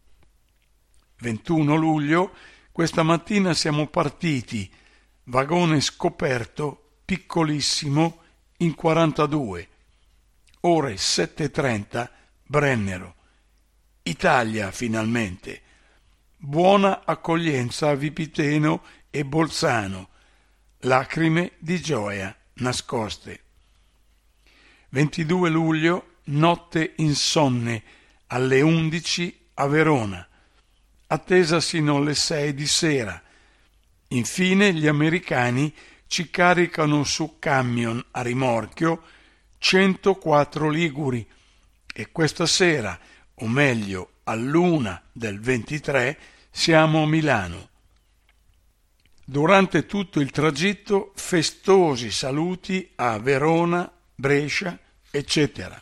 21 luglio, questa mattina siamo partiti, vagone scoperto, piccolissimo, in 42, ore 7:30, Brennero. Italia finalmente. Buona accoglienza a Vipiteno e Bolzano, lacrime di gioia nascoste. 22 luglio, notte insonne, alle 11 a Verona, attesa sino alle 6 di sera. Infine gli americani ci caricano su camion a rimorchio 104 liguri e questa sera, o meglio all'1 del 23, siamo a Milano. Durante tutto il tragitto festosi saluti a Verona, Brescia, eccetera.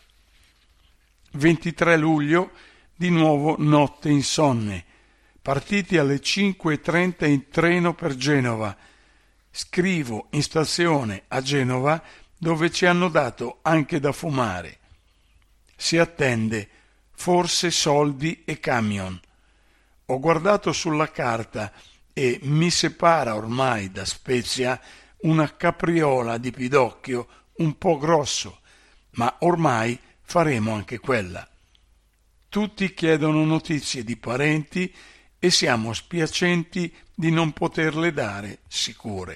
23 luglio, di nuovo notte insonne, partiti alle 5:30 in treno per Genova. Scrivo in stazione a Genova, dove ci hanno dato anche da fumare. Si attende, forse soldi e camion. Ho guardato sulla carta e mi separa ormai da Spezia una capriola di Pidocchio un po' grosso, ma ormai faremo anche quella. Tutti chiedono notizie di parenti e siamo spiacenti di non poterle dare sicure.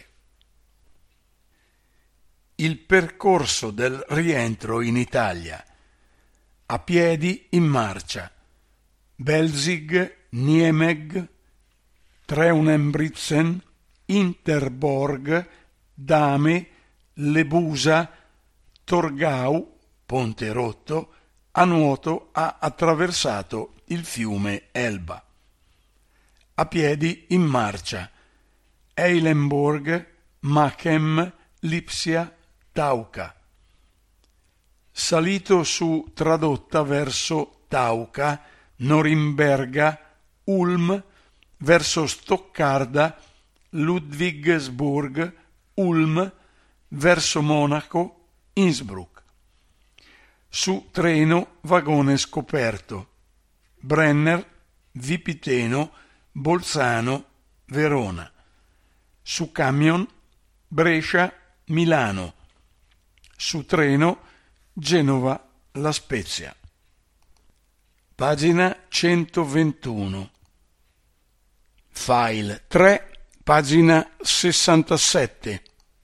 Il percorso del rientro in Italia. A piedi in marcia. Belzig, Niemeg, Treunembritzen, Interborg, Dahme, Lebusa, Torgau, Ponte Rotto, a nuoto ha attraversato il fiume Elba. A piedi in marcia: Eilenburg, Machem, Lipsia, Tauca. Salito su tradotta verso Tauca, Norimberga, Ulm, verso Stoccarda, Ludwigsburg, Ulm, verso Monaco, Innsbruck. Su treno vagone scoperto: Brenner, Vipiteno, Bolzano, Verona. Su camion: Brescia, Milano. Su treno: Genova, La Spezia. Pagina 121. File 3, pagina 67.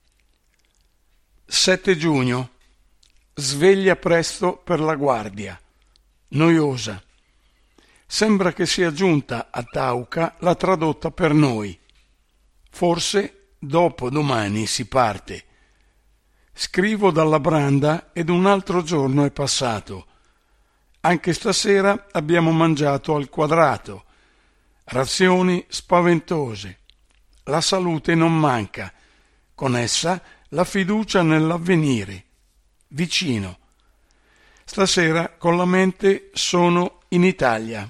7 giugno. Sveglia presto per la guardia. Noiosa. Sembra che sia giunta a Tauca la tradotta per noi. Forse dopo domani si parte. Scrivo dalla branda ed un altro giorno è passato. Anche stasera abbiamo mangiato al quadrato. Razioni spaventose. La salute non manca. Con essa la fiducia nell'avvenire. Vicino. Stasera con la mente sono in Italia.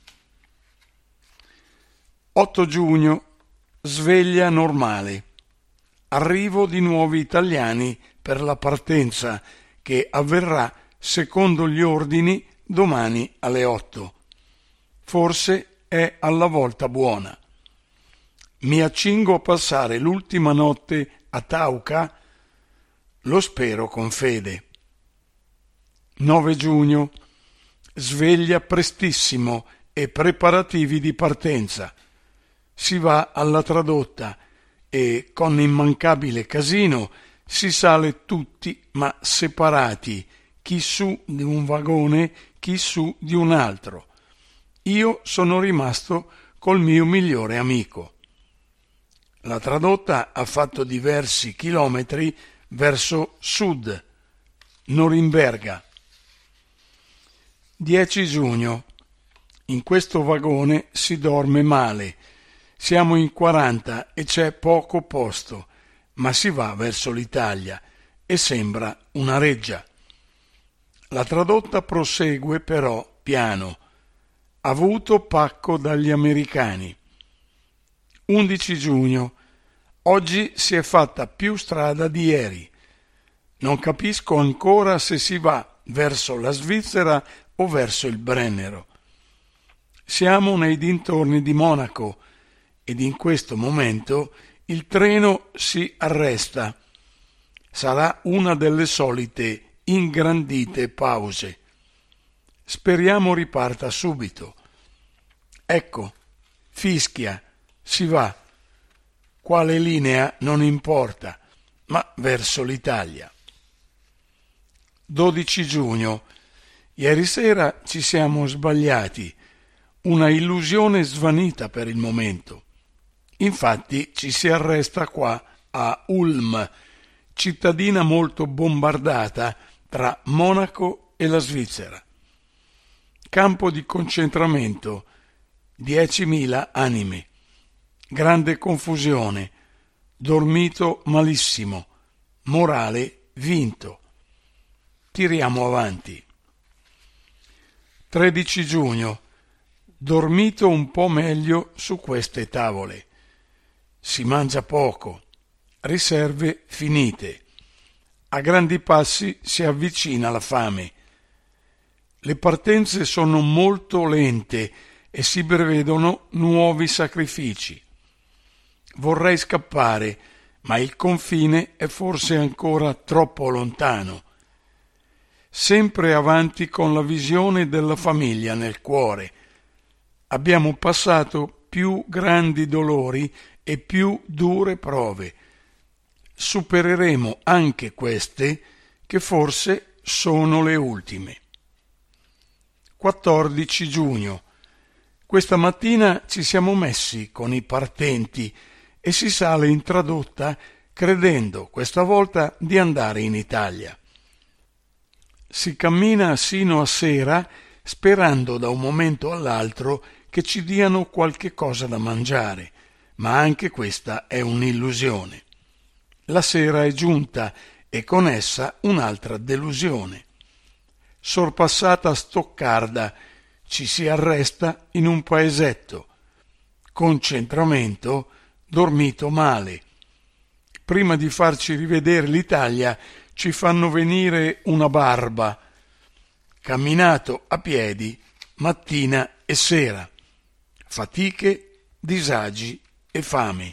8 giugno. Sveglia normale. Arrivo di nuovi italiani per la partenza che avverrà secondo gli ordini domani alle 8. Forse è alla volta buona. Mi accingo a passare l'ultima notte a Tauca. Lo spero con fede. 9 giugno. Sveglia prestissimo e preparativi di partenza. Si va alla tradotta e con immancabile casino si sale tutti ma separati, chi su di un vagone, chi su di un altro. Io sono rimasto col mio migliore amico. La tradotta ha fatto diversi chilometri verso sud, Norimberga. 10 giugno. In questo vagone si dorme male. Siamo in 40 e c'è poco posto, ma si va verso l'Italia e sembra una reggia. La tradotta prosegue però piano. Avuto pacco dagli americani. 11 giugno. Oggi si è fatta più strada di ieri. Non capisco ancora se si va verso la Svizzera o verso il Brennero. Siamo nei dintorni di Monaco ed in questo momento il treno si arresta. Sarà una delle solite ingrandite pause. Speriamo riparta subito. Ecco, fischia, si va. Quale linea non importa, ma verso l'Italia. 12 giugno. Ieri sera ci siamo sbagliati. Una illusione svanita per il momento. Infatti ci si arresta qua a Ulm, cittadina molto bombardata tra Monaco e la Svizzera. Campo di concentramento, 10.000 anime. Grande confusione, dormito malissimo, morale vinto. Tiriamo avanti. 13 giugno. Dormito un po' meglio su queste tavole. Si mangia poco, riserve finite. A grandi passi si avvicina la fame. Le partenze sono molto lente e si prevedono nuovi sacrifici. Vorrei scappare, ma il confine è forse ancora troppo lontano. Sempre avanti con la visione della famiglia nel cuore. Abbiamo passato più grandi dolori e più dure prove. Supereremo anche queste, che forse sono le ultime. 14 giugno. Questa mattina ci siamo messi con i partenti e si sale in tradotta credendo questa volta di andare in Italia. Si cammina sino a sera sperando da un momento all'altro che ci diano qualche cosa da mangiare, ma anche questa è un'illusione. La sera è giunta e con essa un'altra delusione. Sorpassata Stoccarda, ci si arresta in un paesetto. Concentramento, dormito male. Prima di farci rivedere l'Italia ci fanno venire una barba. Camminato a piedi mattina e sera. Fatiche, disagi e fame.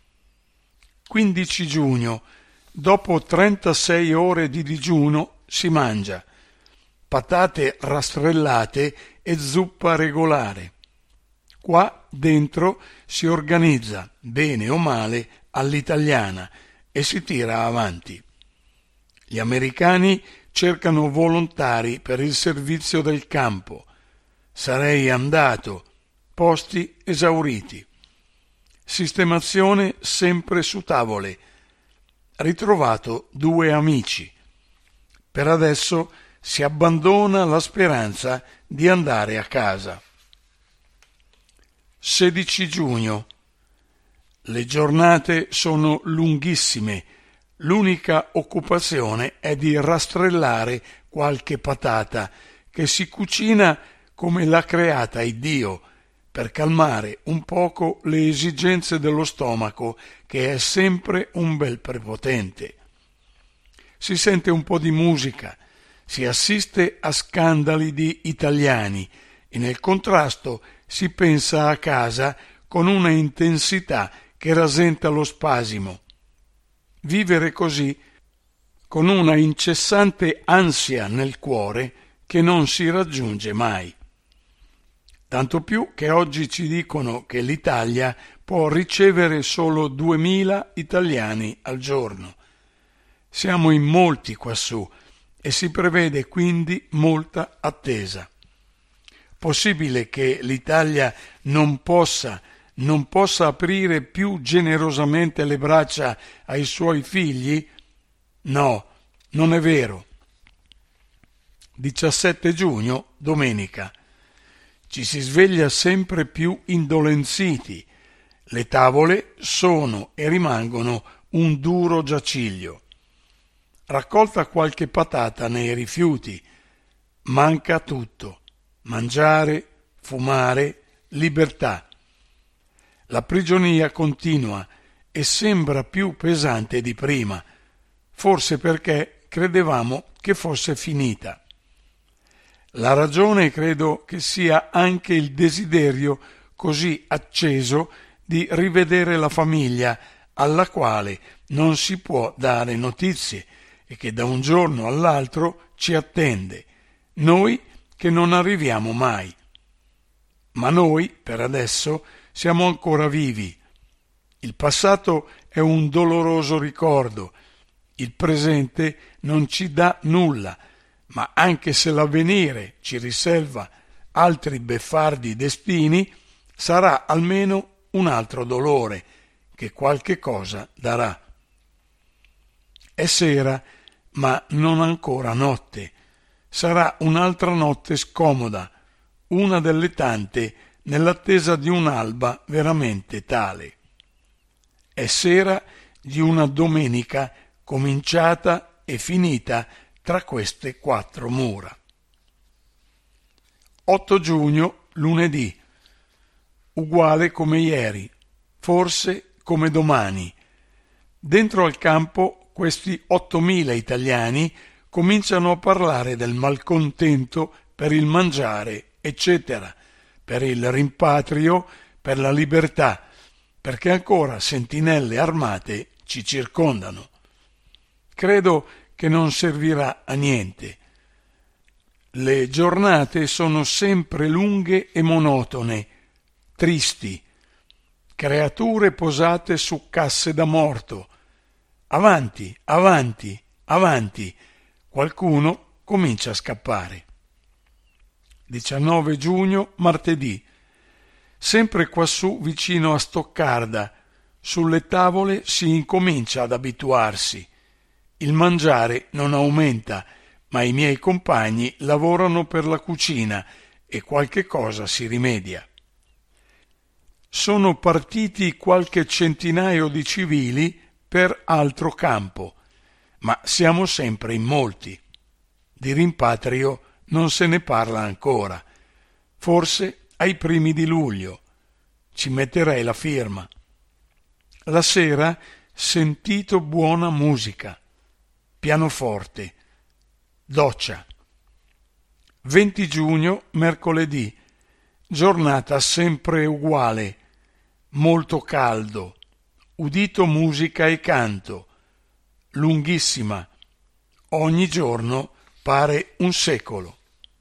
15 giugno. Dopo 36 ore di digiuno si mangia. Patate rastrellate e zuppa regolare. Qua dentro si organizza, bene o male, all'italiana e si tira avanti. Gli americani cercano volontari per il servizio del campo. Sarei andato, posti esauriti. Sistemazione sempre su tavole. Ritrovato 2 amici. Per adesso si abbandona la speranza di andare a casa. 16 giugno. Le giornate sono lunghissime. L'unica occupazione è di rastrellare qualche patata che si cucina come l'ha creata Iddio, per calmare un poco le esigenze dello stomaco, che è sempre un bel prepotente. Si sente un po' di musica, si assiste a scandali di italiani e nel contrasto si pensa a casa con una intensità che rasenta lo spasimo. Vivere così, con una incessante ansia nel cuore che non si raggiunge mai. Tanto più che oggi ci dicono che l'Italia può ricevere solo 2000 italiani al giorno. Siamo in molti quassù e si prevede quindi molta attesa. Possibile che l'Italia non possa aprire più generosamente le braccia ai suoi figli? No, non è vero. 17 giugno, domenica. Ci si sveglia sempre più indolenziti. Le tavole sono e rimangono un duro giaciglio. Raccolta qualche patata nei rifiuti. Manca tutto. Mangiare, fumare, libertà. La prigionia continua e sembra più pesante di prima, forse perché credevamo che fosse finita. La ragione credo che sia anche il desiderio così acceso di rivedere la famiglia, alla quale non si può dare notizie e che da un giorno all'altro ci attende, noi che non arriviamo mai. Ma noi, per adesso, siamo ancora vivi. Il passato è un doloroso ricordo, il presente non ci dà nulla, ma anche se l'avvenire ci riserva altri beffardi destini, sarà almeno un altro dolore che qualche cosa darà. È sera, ma non ancora notte. Sarà un'altra notte scomoda, una delle tante nell'attesa di un'alba veramente tale. È sera di una domenica cominciata e finita tra queste 4 mura. 8 giugno, lunedì. Uguale come ieri, forse come domani. Dentro al campo questi 8.000 italiani cominciano a parlare del malcontento per il mangiare, eccetera, per il rimpatrio, per la libertà, perché ancora sentinelle armate ci circondano. Credo che non servirà a niente. Le giornate sono sempre lunghe e monotone, tristi, creature posate su casse da morto. Avanti, avanti, avanti, qualcuno comincia a scappare. 19 giugno, martedì. Sempre quassù vicino a Stoccarda, sulle tavole si incomincia ad abituarsi. Il mangiare non aumenta, ma i miei compagni lavorano per la cucina e qualche cosa si rimedia. Sono partiti qualche centinaio di civili per altro campo, ma siamo sempre in molti. Di rimpatrio non se ne parla ancora. Forse ai primi di luglio. Ci metterei la firma. La sera sentito buona musica. Pianoforte. Doccia. 20 giugno, mercoledì. Giornata sempre uguale. Molto caldo. Udito musica e canto. Lunghissima. Ogni giorno pare un secolo.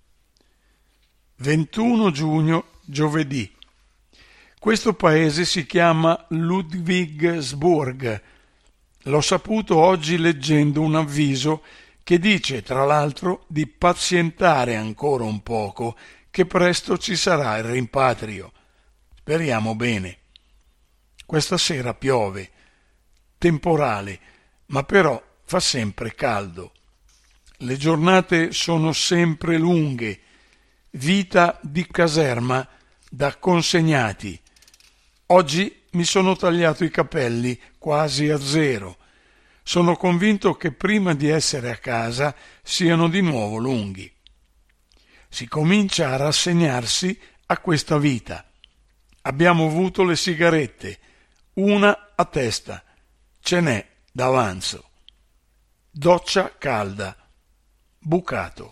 21 giugno, giovedì. Questo paese si chiama Ludwigsburg. L'ho saputo oggi leggendo un avviso che dice, tra l'altro, di pazientare ancora un poco, che presto ci sarà il rimpatrio. Speriamo bene. Questa sera piove, temporale, ma però fa sempre caldo. Le giornate sono sempre lunghe, vita di caserma da consegnati. Oggi mi sono tagliato i capelli quasi a zero. Sono convinto che prima di essere a casa siano di nuovo lunghi. Si comincia a rassegnarsi a questa vita. Abbiamo avuto le sigarette, una a testa, ce n'è d'avanzo. Doccia calda, bucato.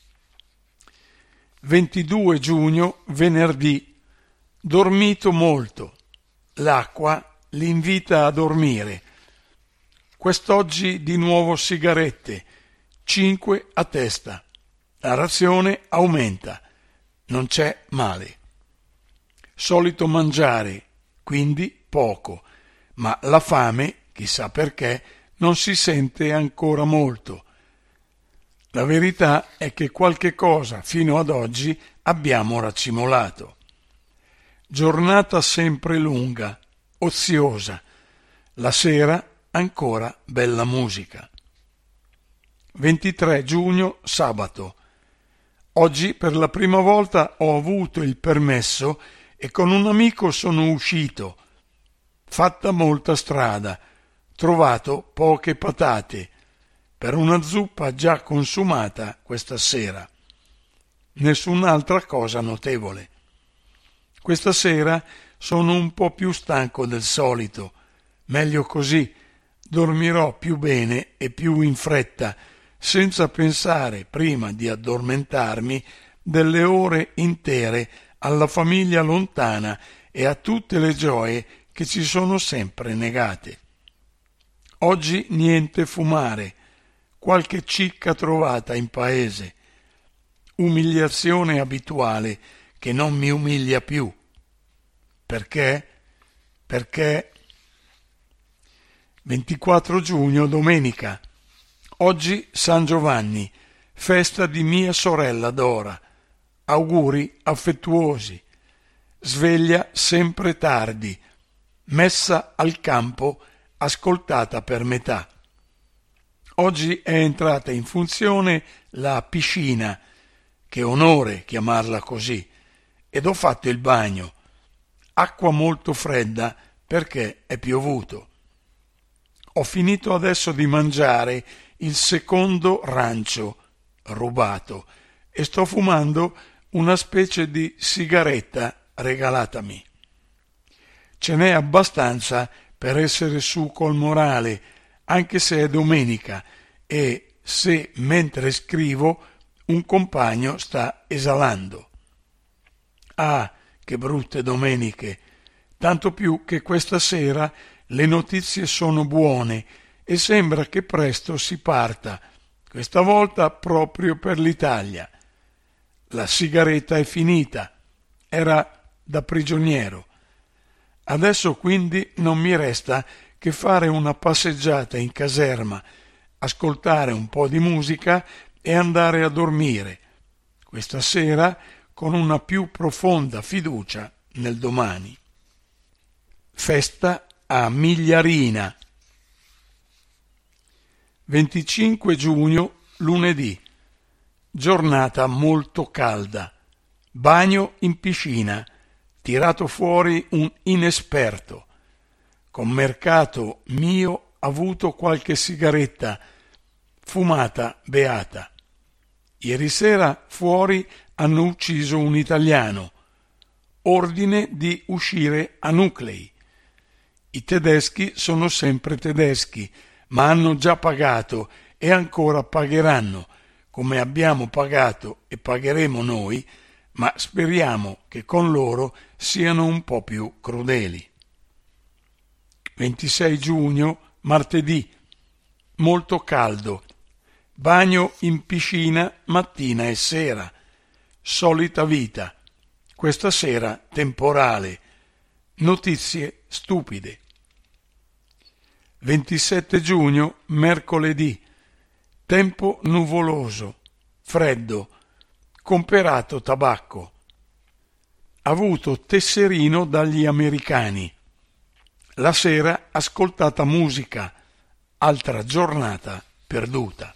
22 giugno, venerdì. Dormito molto. L'acqua li invita a dormire. Quest'oggi di nuovo sigarette, 5 a testa. La razione aumenta. Non c'è male. Solito mangiare, quindi poco, ma la fame, chissà perché, non si sente ancora molto. La verità è che qualche cosa fino ad oggi abbiamo raccimolato. Giornata sempre lunga, oziosa. La sera ancora bella musica. 23 giugno, sabato. Oggi per la prima volta ho avuto il permesso e con un amico sono uscito. Fatta molta strada, trovato poche patate, per una zuppa già consumata questa sera. Nessun'altra cosa notevole. Questa sera sono un po' più stanco del solito. Meglio così, dormirò più bene e più in fretta, senza pensare, prima di addormentarmi, delle ore intere alla famiglia lontana e a tutte le gioie che ci sono sempre negate. Oggi niente fumare, qualche cicca trovata in paese, umiliazione abituale che non mi umilia più. Perché? Perché 24 giugno, domenica. Oggi San Giovanni, festa di mia sorella Dora. Auguri affettuosi. Sveglia sempre tardi. Messa al campo ascoltata per metà. Oggi è entrata in funzione la piscina, che onore chiamarla così, ed ho fatto il bagno. Acqua molto fredda perché è piovuto. Ho finito adesso di mangiare il secondo rancio rubato e sto fumando una specie di sigaretta regalatami. Ce n'è abbastanza per essere su col morale, anche se è domenica e se mentre scrivo un compagno sta esalando. Ah, che brutte domeniche! Tanto più che questa sera le notizie sono buone e sembra che presto si parta, questa volta proprio per l'Italia. La sigaretta è finita, era da prigioniero. Adesso quindi non mi resta che fare una passeggiata in caserma, ascoltare un po' di musica e andare a dormire, questa sera con una più profonda fiducia nel domani. Festa a Migliarina. 25 giugno, lunedì. giornata molto calda. Bagno in piscina, tirato fuori un inesperto. Con mercato mio avuto qualche sigaretta, fumata beata. Ieri sera fuori hanno ucciso un italiano. Ordine di uscire a nuclei. I tedeschi sono sempre tedeschi, ma hanno già pagato e ancora pagheranno, come abbiamo pagato e pagheremo noi, ma speriamo che con loro siano un po' più crudeli. 26 giugno, martedì. Molto caldo. Bagno in piscina mattina e sera. Solita vita. Questa sera temporale. Notizie stupide. 27 giugno, mercoledì. Tempo nuvoloso, freddo. Comperato tabacco. Avuto tesserino dagli americani. La sera ascoltata musica. Altra giornata perduta.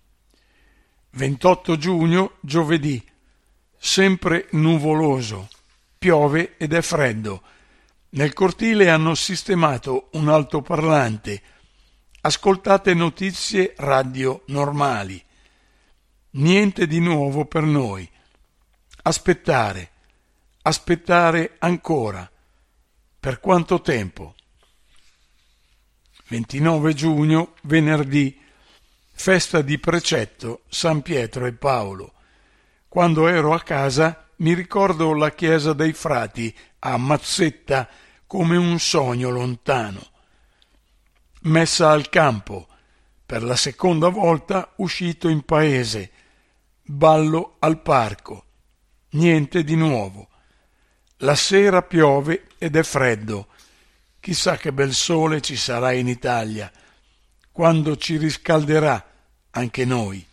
28 giugno, giovedì. Sempre nuvoloso. Piove ed è freddo. Nel cortile hanno sistemato un altoparlante. Ascoltate notizie radio normali. Niente di nuovo per noi. Aspettare ancora. Per quanto tempo? 29 giugno, venerdì. Festa di precetto San Pietro e Paolo. Quando ero a casa mi ricordo la chiesa dei frati a Mazzetta come un sogno lontano. Messa al campo, per la seconda volta uscito in paese, ballo al parco, niente di nuovo. La sera piove ed è freddo, chissà che bel sole ci sarà in Italia, quando ci riscalderà anche noi.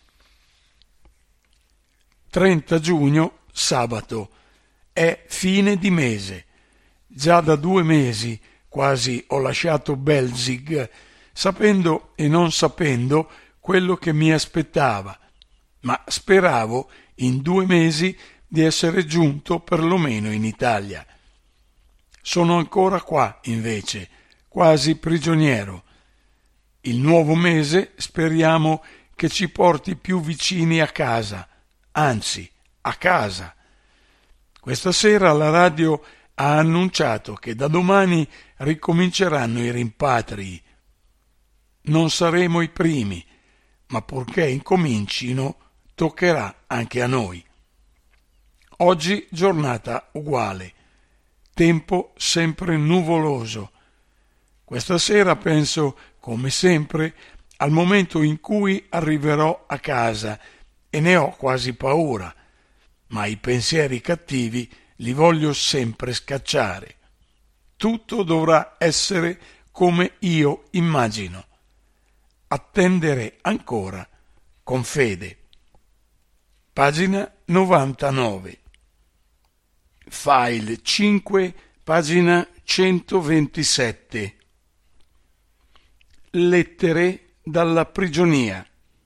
30 giugno, sabato, è fine di mese. Già da 2 mesi quasi ho lasciato Belzig, sapendo e non sapendo quello che mi aspettava, ma speravo in 2 mesi di essere giunto perlomeno in Italia. Sono ancora qua, invece, quasi prigioniero. Il nuovo mese speriamo che ci porti più vicini a casa, anzi, a casa. Questa sera la radio ha annunciato che da domani ricominceranno i rimpatrii. Non saremo i primi, ma purché incomincino, toccherà anche a noi. Oggi giornata uguale, tempo sempre nuvoloso. Questa sera penso, come sempre, al momento in cui arriverò a casa e ne ho quasi paura, ma i pensieri cattivi li voglio sempre scacciare. Tutto dovrà essere come io immagino. Attendere ancora con fede. Pagina 99. File 5, pagina 127. Lettere dalla prigionia.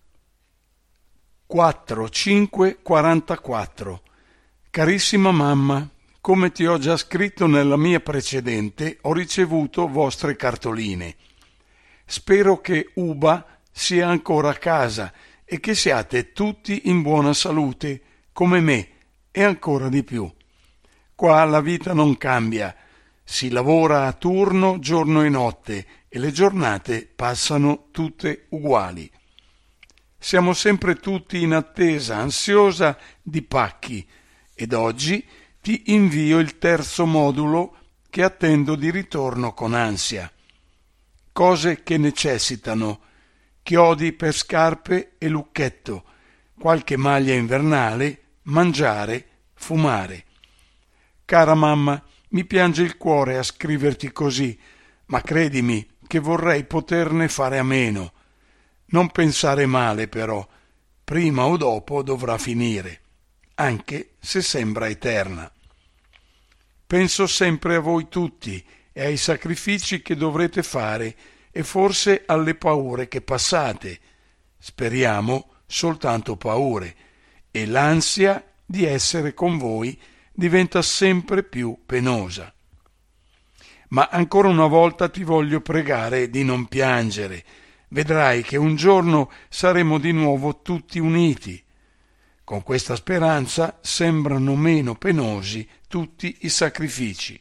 4-5-44. Carissima mamma, come ti ho già scritto nella mia precedente, ho ricevuto vostre cartoline. Spero che Uba sia ancora a casa e che siate tutti in buona salute, come me, e ancora di più. Qua la vita non cambia, si lavora a turno giorno e notte e le giornate passano tutte uguali. Siamo sempre tutti in attesa ansiosa di pacchi ed oggi ti invio il 3° modulo che attendo di ritorno con ansia. Cose che necessitano: chiodi per scarpe e lucchetto, qualche maglia invernale, mangiare, fumare. Cara mamma, mi piange il cuore a scriverti così, ma credimi che vorrei poterne fare a meno. Non pensare male, però, prima o dopo dovrà finire, anche se sembra eterna. Penso sempre a voi tutti e ai sacrifici che dovrete fare e forse alle paure che passate. Speriamo soltanto paure, e l'ansia di essere con voi diventa sempre più penosa. Ma ancora una volta ti voglio pregare di non piangere. Vedrai che un giorno saremo di nuovo tutti uniti. Con questa speranza sembrano meno penosi tutti i sacrifici.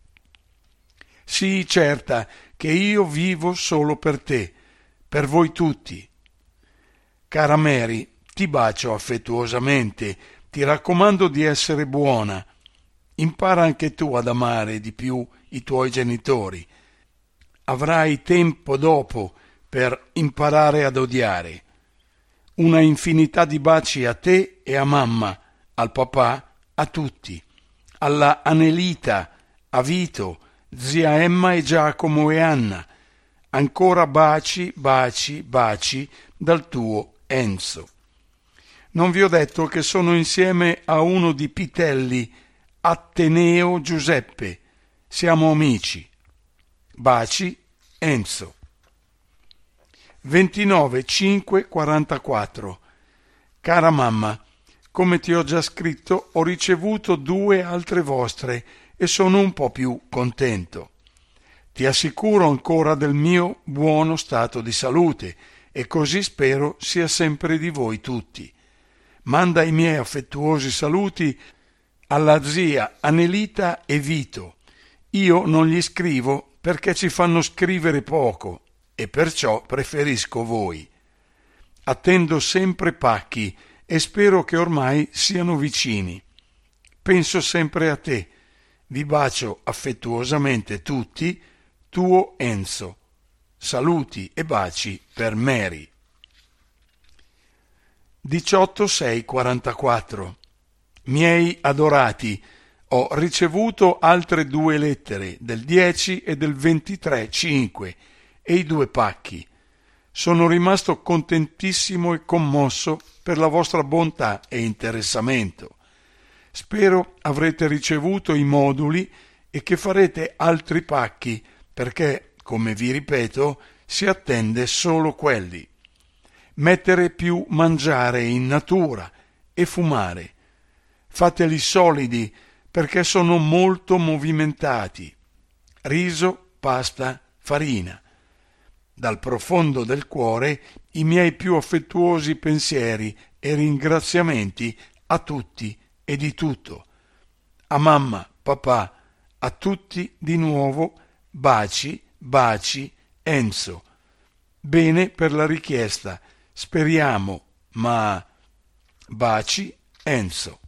Sii certa che io vivo solo per te, per voi tutti. Cara Mary, ti bacio affettuosamente, ti raccomando di essere buona. Impara anche tu ad amare di più i tuoi genitori. Avrai tempo dopo per imparare ad odiare. Una infinità di baci a te e a mamma, al papà, a tutti, alla Anelita, a Vito, zia Emma e Giacomo e Anna. Ancora baci, baci, baci dal tuo Enzo. Non vi ho detto che sono insieme a uno di Pitelli, Ateneo Giuseppe. Siamo amici. Baci, Enzo. 29/5/44. Cara mamma, come ti ho già scritto, ho ricevuto 2 altre vostre e sono un po' più contento. Ti assicuro ancora del mio buono stato di salute e così spero sia sempre di voi tutti. Manda i miei affettuosi saluti alla zia Anelita e Vito. Io non gli scrivo perché ci fanno scrivere poco e perciò preferisco voi. Attendo sempre pacchi e spero che ormai siano vicini. Penso sempre a te. Vi bacio affettuosamente tutti, tuo Enzo. Saluti e baci per Mary. 18/6/44. Miei adorati, ho ricevuto altre 2 lettere del 10 e del 23/5 e i 2 pacchi. Sono rimasto contentissimo e commosso per la vostra bontà e interessamento. Spero avrete ricevuto i moduli e che farete altri pacchi perché, come vi ripeto, si attende solo quelli. Mettere più mangiare in natura e fumare. Fateli solidi perché sono molto movimentati. Riso, pasta, farina. Dal profondo del cuore i miei più affettuosi pensieri e ringraziamenti a tutti e di tutto. A mamma, papà, a tutti di nuovo baci, baci, Enzo. Bene per la richiesta, speriamo, ma baci, Enzo.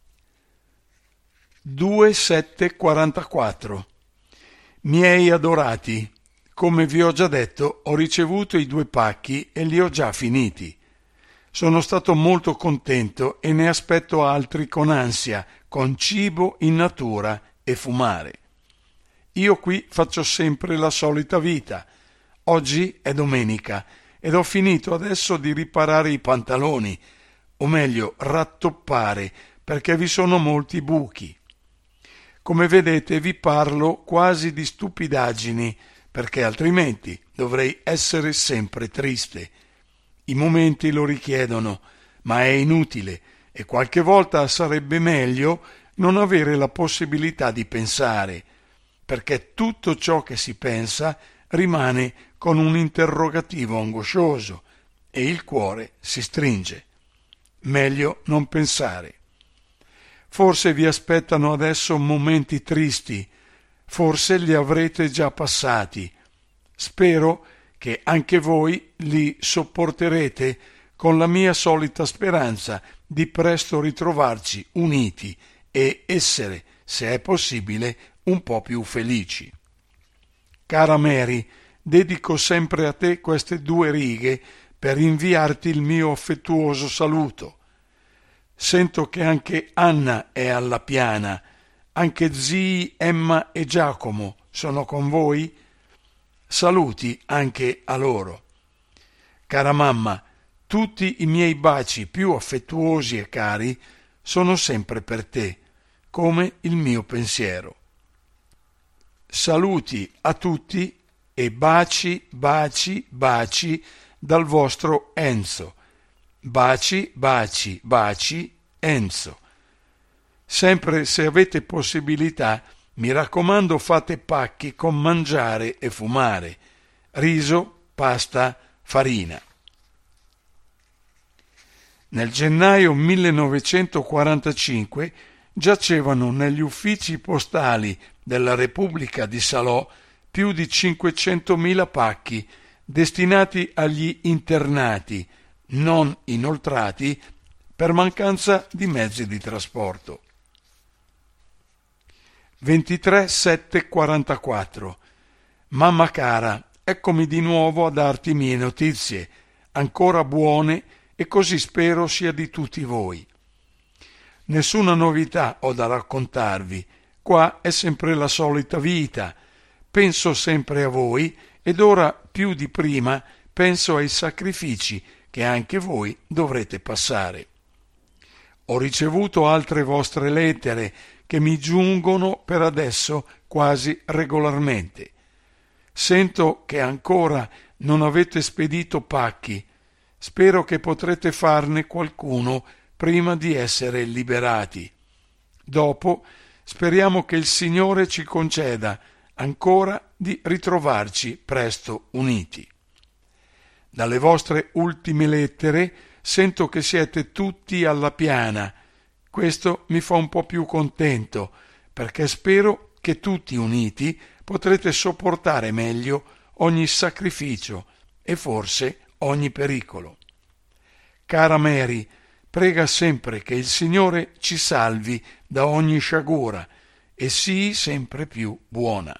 2/7/44. Miei adorati, come vi ho già detto, ho ricevuto i 2 pacchi e li ho già finiti. Sono stato molto contento e ne aspetto altri con ansia, con cibo in natura e fumare. Io qui faccio sempre la solita vita. Oggi è domenica ed ho finito adesso di riparare i pantaloni, o meglio rattoppare, perché vi sono molti buchi. Come vedete vi parlo quasi di stupidaggini, perché altrimenti dovrei essere sempre triste. I momenti lo richiedono, ma è inutile e qualche volta sarebbe meglio non avere la possibilità di pensare, perché tutto ciò che si pensa rimane con un interrogativo angoscioso e il cuore si stringe. Meglio non pensare. Forse vi aspettano adesso momenti tristi, forse li avrete già passati. Spero che anche voi li sopporterete con la mia solita speranza di presto ritrovarci uniti e essere, se è possibile, un po' più felici. Cara Mary, dedico sempre a te queste 2 righe per inviarti il mio affettuoso saluto. Sento che anche Anna è alla piana, anche zii Emma e Giacomo sono con voi? Saluti anche a loro. Cara mamma, tutti i miei baci più affettuosi e cari sono sempre per te, come il mio pensiero. Saluti a tutti e baci, baci, baci dal vostro Enzo. Baci, baci, baci, Enzo. Sempre se avete possibilità, mi raccomando, fate pacchi con mangiare e fumare, riso, pasta, farina. Nel gennaio 1945 giacevano negli uffici postali della Repubblica di Salò più di 500.000 pacchi destinati agli internati non inoltrati per mancanza di mezzi di trasporto. 23/7/44. Mamma cara, eccomi di nuovo a darti mie notizie, ancora buone, e così spero sia di tutti voi. Nessuna novità ho da raccontarvi, qua è sempre la solita vita, penso sempre a voi ed ora più di prima penso ai sacrifici che anche voi dovrete passare. Ho ricevuto altre vostre lettere che mi giungono per adesso quasi regolarmente. Sento che ancora non avete spedito pacchi. Spero che potrete farne qualcuno prima di essere liberati. Dopo speriamo che il Signore ci conceda ancora di ritrovarci presto uniti. Dalle vostre ultime lettere sento che siete tutti alla piana. Questo mi fa un po' più contento, perché spero che tutti uniti potrete sopportare meglio ogni sacrificio e forse ogni pericolo. Cara Mary, prega sempre che il Signore ci salvi da ogni sciagura e sii sempre più buona.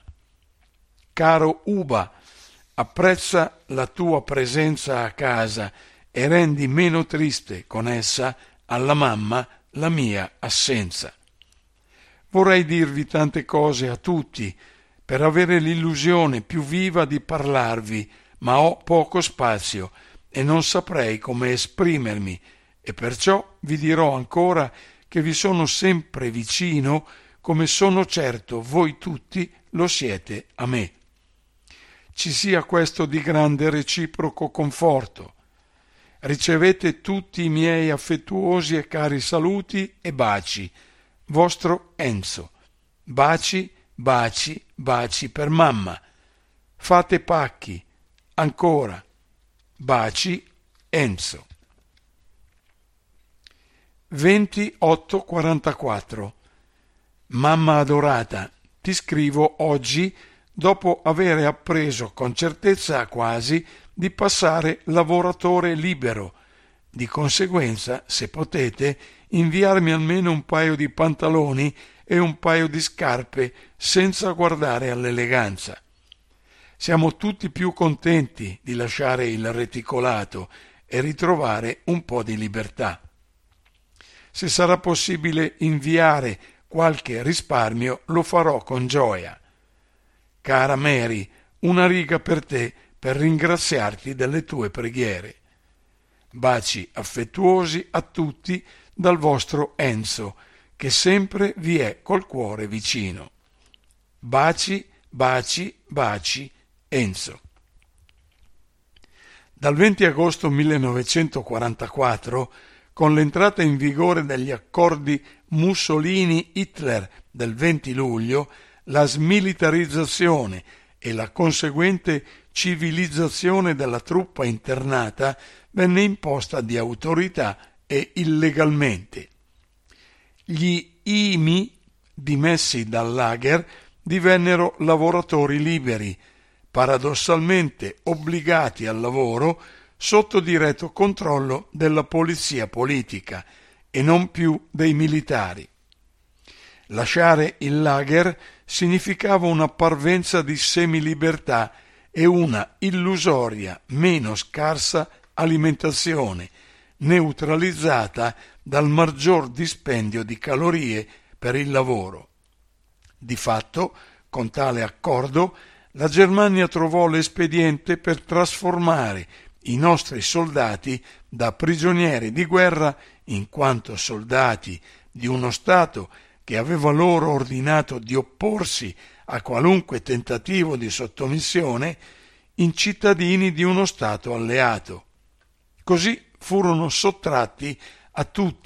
Caro Uba, apprezza la tua presenza a casa e rendi meno triste con essa alla mamma la mia assenza. Vorrei dirvi tante cose a tutti per avere l'illusione più viva di parlarvi, ma ho poco spazio e non saprei come esprimermi, e perciò vi dirò ancora che vi sono sempre vicino, come sono certo voi tutti lo siete a me. Ci sia questo di grande reciproco conforto. Ricevete tutti i miei affettuosi e cari saluti e baci. Vostro Enzo. Baci, baci, baci per mamma. Fate pacchi. Ancora. Baci, Enzo. 28/44. Mamma adorata, ti scrivo oggi dopo avere appreso con certezza quasi di passare lavoratore libero. Di conseguenza, se potete, inviarmi almeno un paio di pantaloni e un paio di scarpe senza guardare all'eleganza. Siamo tutti più contenti di lasciare il reticolato e ritrovare un po' di libertà. Se sarà possibile inviare qualche risparmio, lo farò con gioia. Cara Mary, una riga per te per ringraziarti delle tue preghiere. Baci affettuosi a tutti dal vostro Enzo, che sempre vi è col cuore vicino. Baci, baci, baci, Enzo. Dal 20 agosto 1944, con l'entrata in vigore degli accordi Mussolini-Hitler del 20 luglio, la smilitarizzazione e la conseguente civilizzazione della truppa internata venne imposta di autorità e illegalmente. Gli IMI dimessi dal lager divennero lavoratori liberi, paradossalmente obbligati al lavoro sotto diretto controllo della polizia politica e non più dei militari. Lasciare il lager significava una parvenza di semilibertà e una illusoria, meno scarsa alimentazione, neutralizzata dal maggior dispendio di calorie per il lavoro. Di fatto, con tale accordo, la Germania trovò l'espediente per trasformare i nostri soldati da prigionieri di guerra in quanto soldati di uno Stato che aveva loro ordinato di opporsi a qualunque tentativo di sottomissione, in cittadini di uno Stato alleato. Così furono sottratti a tutti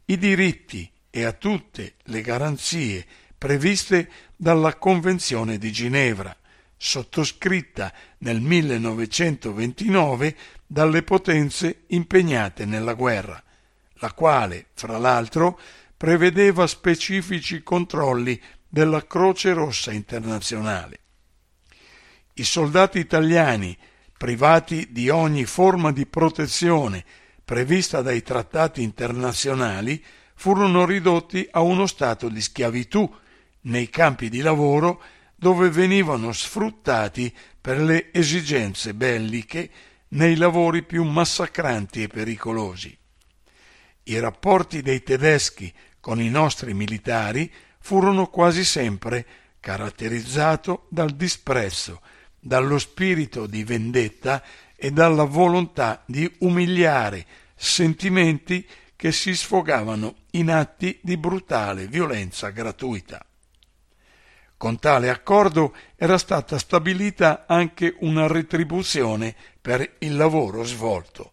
i diritti e a tutte le garanzie previste dalla Convenzione di Ginevra, sottoscritta nel 1929 dalle potenze impegnate nella guerra, la quale, fra l'altro, prevedeva specifici controlli della Croce Rossa internazionale. I soldati italiani, privati di ogni forma di protezione prevista dai trattati internazionali, furono ridotti a uno stato di schiavitù nei campi di lavoro dove venivano sfruttati per le esigenze belliche nei lavori più massacranti e pericolosi. I rapporti dei tedeschi con i nostri militari furono quasi sempre caratterizzati dal disprezzo, dallo spirito di vendetta e dalla volontà di umiliare sentimenti che si sfogavano in atti di brutale violenza gratuita. Con tale accordo era stata stabilita anche una retribuzione per il lavoro svolto.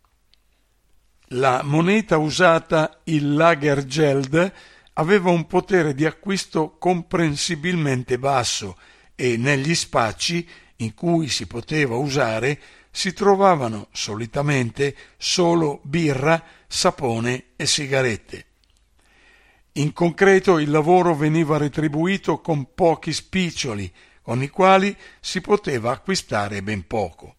La moneta usata, il Lagergeld, aveva un potere di acquisto comprensibilmente basso e negli spacci in cui si poteva usare si trovavano solitamente solo birra, sapone e sigarette. In concreto il lavoro veniva retribuito con pochi spiccioli, con i quali si poteva acquistare ben poco.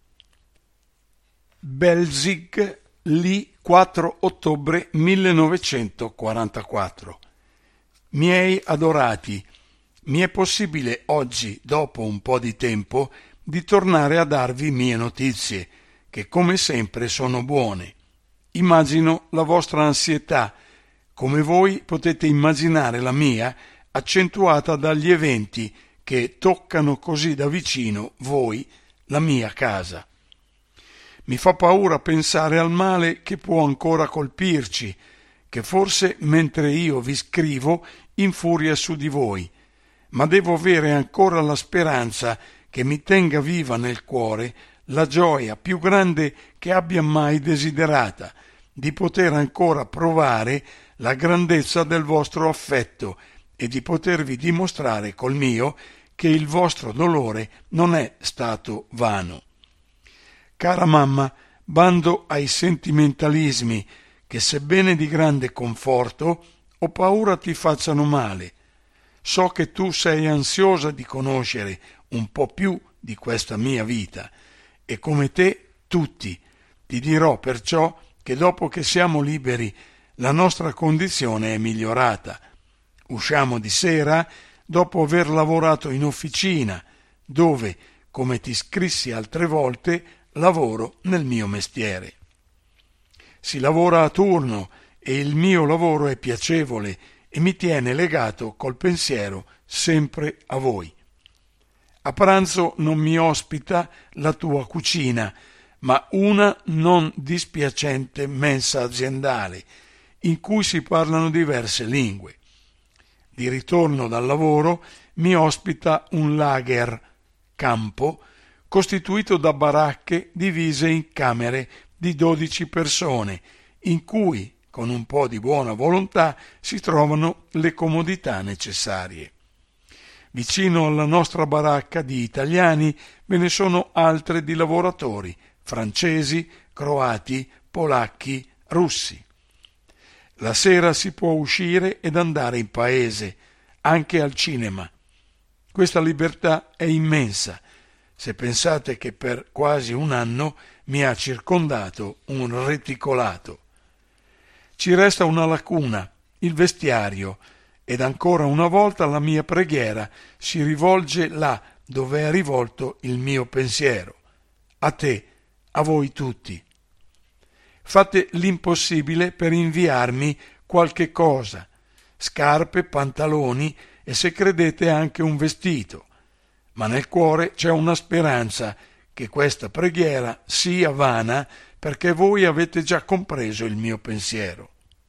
Belzig, lì 4 ottobre 1944. Miei adorati, mi è possibile oggi, dopo un po' di tempo, di tornare a darvi mie notizie, che come sempre sono buone. Immagino la vostra ansietà, come voi potete immaginare la mia, accentuata dagli eventi che toccano così da vicino voi, la mia casa. Mi fa paura pensare al male che può ancora colpirci, che forse mentre io vi scrivo infuria su di voi, ma devo avere ancora la speranza che mi tenga viva nel cuore la gioia più grande che abbia mai desiderata, di poter ancora provare la grandezza del vostro affetto e di potervi dimostrare col mio che il vostro dolore non è stato vano. Cara mamma, bando ai sentimentalismi che, sebbene di grande conforto, ho paura ti facciano male. So che tu sei ansiosa di conoscere un po' più di questa mia vita e come te tutti. Ti dirò perciò che dopo che siamo liberi la nostra condizione è migliorata. Usciamo di sera dopo aver lavorato in officina, dove, come ti scrissi altre volte, lavoro nel mio mestiere. Si lavora a turno e il mio lavoro è piacevole e mi tiene legato col pensiero sempre a voi. A pranzo non mi ospita la tua cucina, ma una non dispiacente mensa aziendale, in cui si parlano diverse lingue. Di ritorno dal lavoro mi ospita un lager, campo, costituito da baracche divise in camere di 12 persone, in cui, con un po' di buona volontà, si trovano le comodità necessarie. Vicino alla nostra baracca di italiani ve ne sono altre di lavoratori, francesi, croati, polacchi, russi. La sera si può uscire ed andare in paese, anche al cinema. Questa libertà è immensa, se pensate che per quasi un anno mi ha circondato un reticolato. Ci resta una lacuna, il vestiario, ed ancora una volta la mia preghiera si rivolge là dove è rivolto il mio pensiero, a te, a voi tutti. Fate l'impossibile per inviarmi qualche cosa, scarpe, pantaloni e se credete anche un vestito, ma nel cuore c'è una speranza che questa preghiera sia vana perché voi avete già compreso il mio pensiero.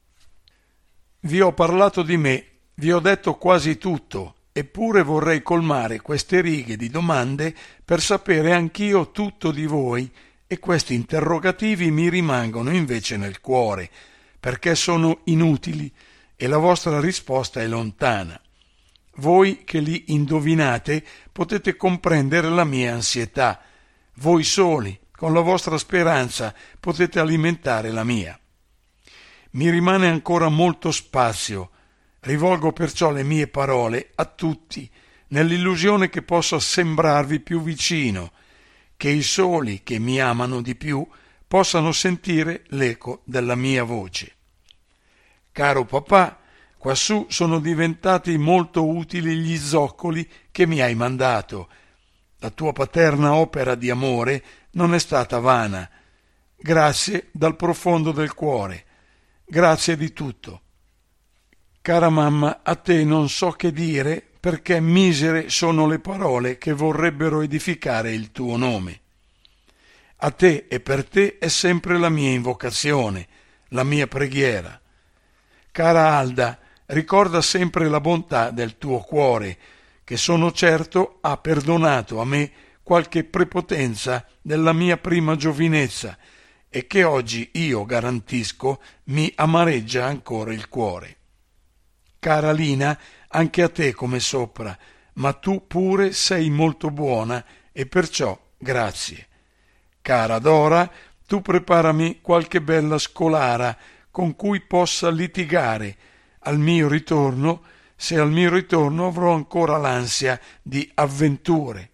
Vi ho parlato di me, vi ho detto quasi tutto, eppure vorrei colmare queste righe di domande per sapere anch'io tutto di voi e questi interrogativi mi rimangono invece nel cuore, perché sono inutili e la vostra risposta è lontana. Voi che li indovinate potete comprendere la mia ansietà. Voi soli, con la vostra speranza, potete alimentare la mia. Mi rimane ancora molto spazio. Rivolgo perciò le mie parole a tutti, nell'illusione che possa sembrarvi più vicino, che i soli che mi amano di più possano sentire l'eco della mia voce. Caro papà, quassù sono diventati molto utili gli zoccoli che mi hai mandato. La tua paterna opera di amore non è stata vana. Grazie dal profondo del cuore. Grazie di tutto. Cara mamma, a te non so che dire, perché misere sono le parole che vorrebbero edificare il tuo nome. A te e per te è sempre la mia invocazione, la mia preghiera. Cara Alda, ricorda sempre la bontà del tuo cuore, che sono certo ha perdonato a me qualche prepotenza della mia prima giovinezza e che oggi io garantisco mi amareggia ancora il cuore. Cara Lina, anche a te come sopra, ma tu pure sei molto buona e perciò grazie. Cara Dora, tu preparami qualche bella scolara con cui possa litigare al mio ritorno, se al mio ritorno avrò ancora l'ansia di avventure.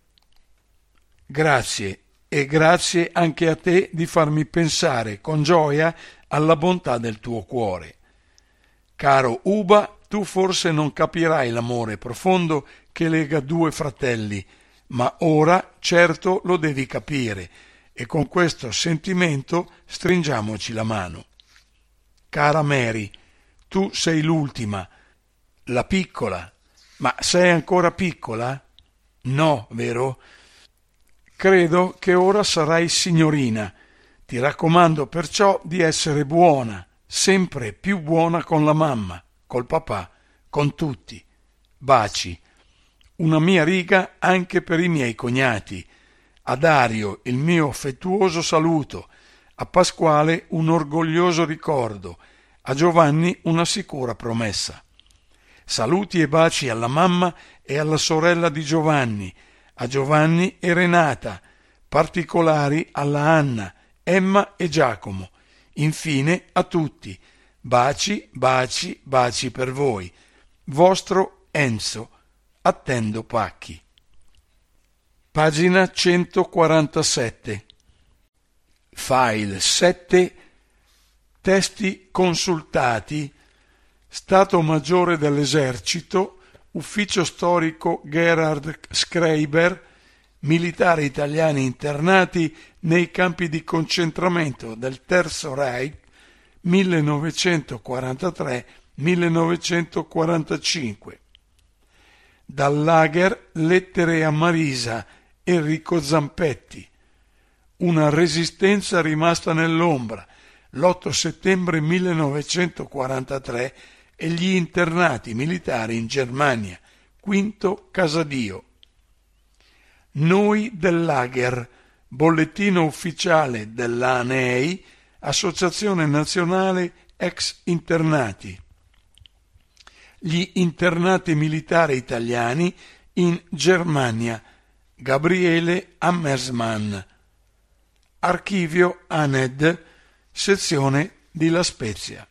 Grazie, e grazie anche a te di farmi pensare con gioia alla bontà del tuo cuore. Caro Uba, tu forse non capirai l'amore profondo che lega due fratelli, ma ora certo lo devi capire, e con questo sentimento stringiamoci la mano. Cara Mary, tu sei l'ultima, la piccola, ma sei ancora piccola? No, vero? Credo che ora sarai signorina. Ti raccomando perciò di essere buona, sempre più buona con la mamma, col papà, con tutti. Baci. Una mia riga anche per i miei cognati. A Dario il mio affettuoso saluto, a Pasquale un orgoglioso ricordo, a Giovanni una sicura promessa. Saluti e baci alla mamma e alla sorella di Giovanni, a Giovanni e Renata, particolari alla Anna, Emma e Giacomo, infine a tutti. Baci, baci, baci per voi. Vostro Enzo. Attendo pacchi. Pagina 147. File 7. Testi consultati. Stato Maggiore dell'Esercito, Ufficio Storico Gerhard Schreiber, militari italiani internati nei campi di concentramento del Terzo Reich 1943-1945. Dal lager Lettere a Marisa, Enrico Zampetti. Una resistenza rimasta nell'ombra, l'8 settembre 1943 e gli internati militari in Germania, Quinto Casadio. Noi del lager, bollettino ufficiale dell'ANEI, Associazione Nazionale Ex Internati. Gli internati militari italiani in Germania, Gabriele Hammersmann. Archivio ANED, sezione di La Spezia.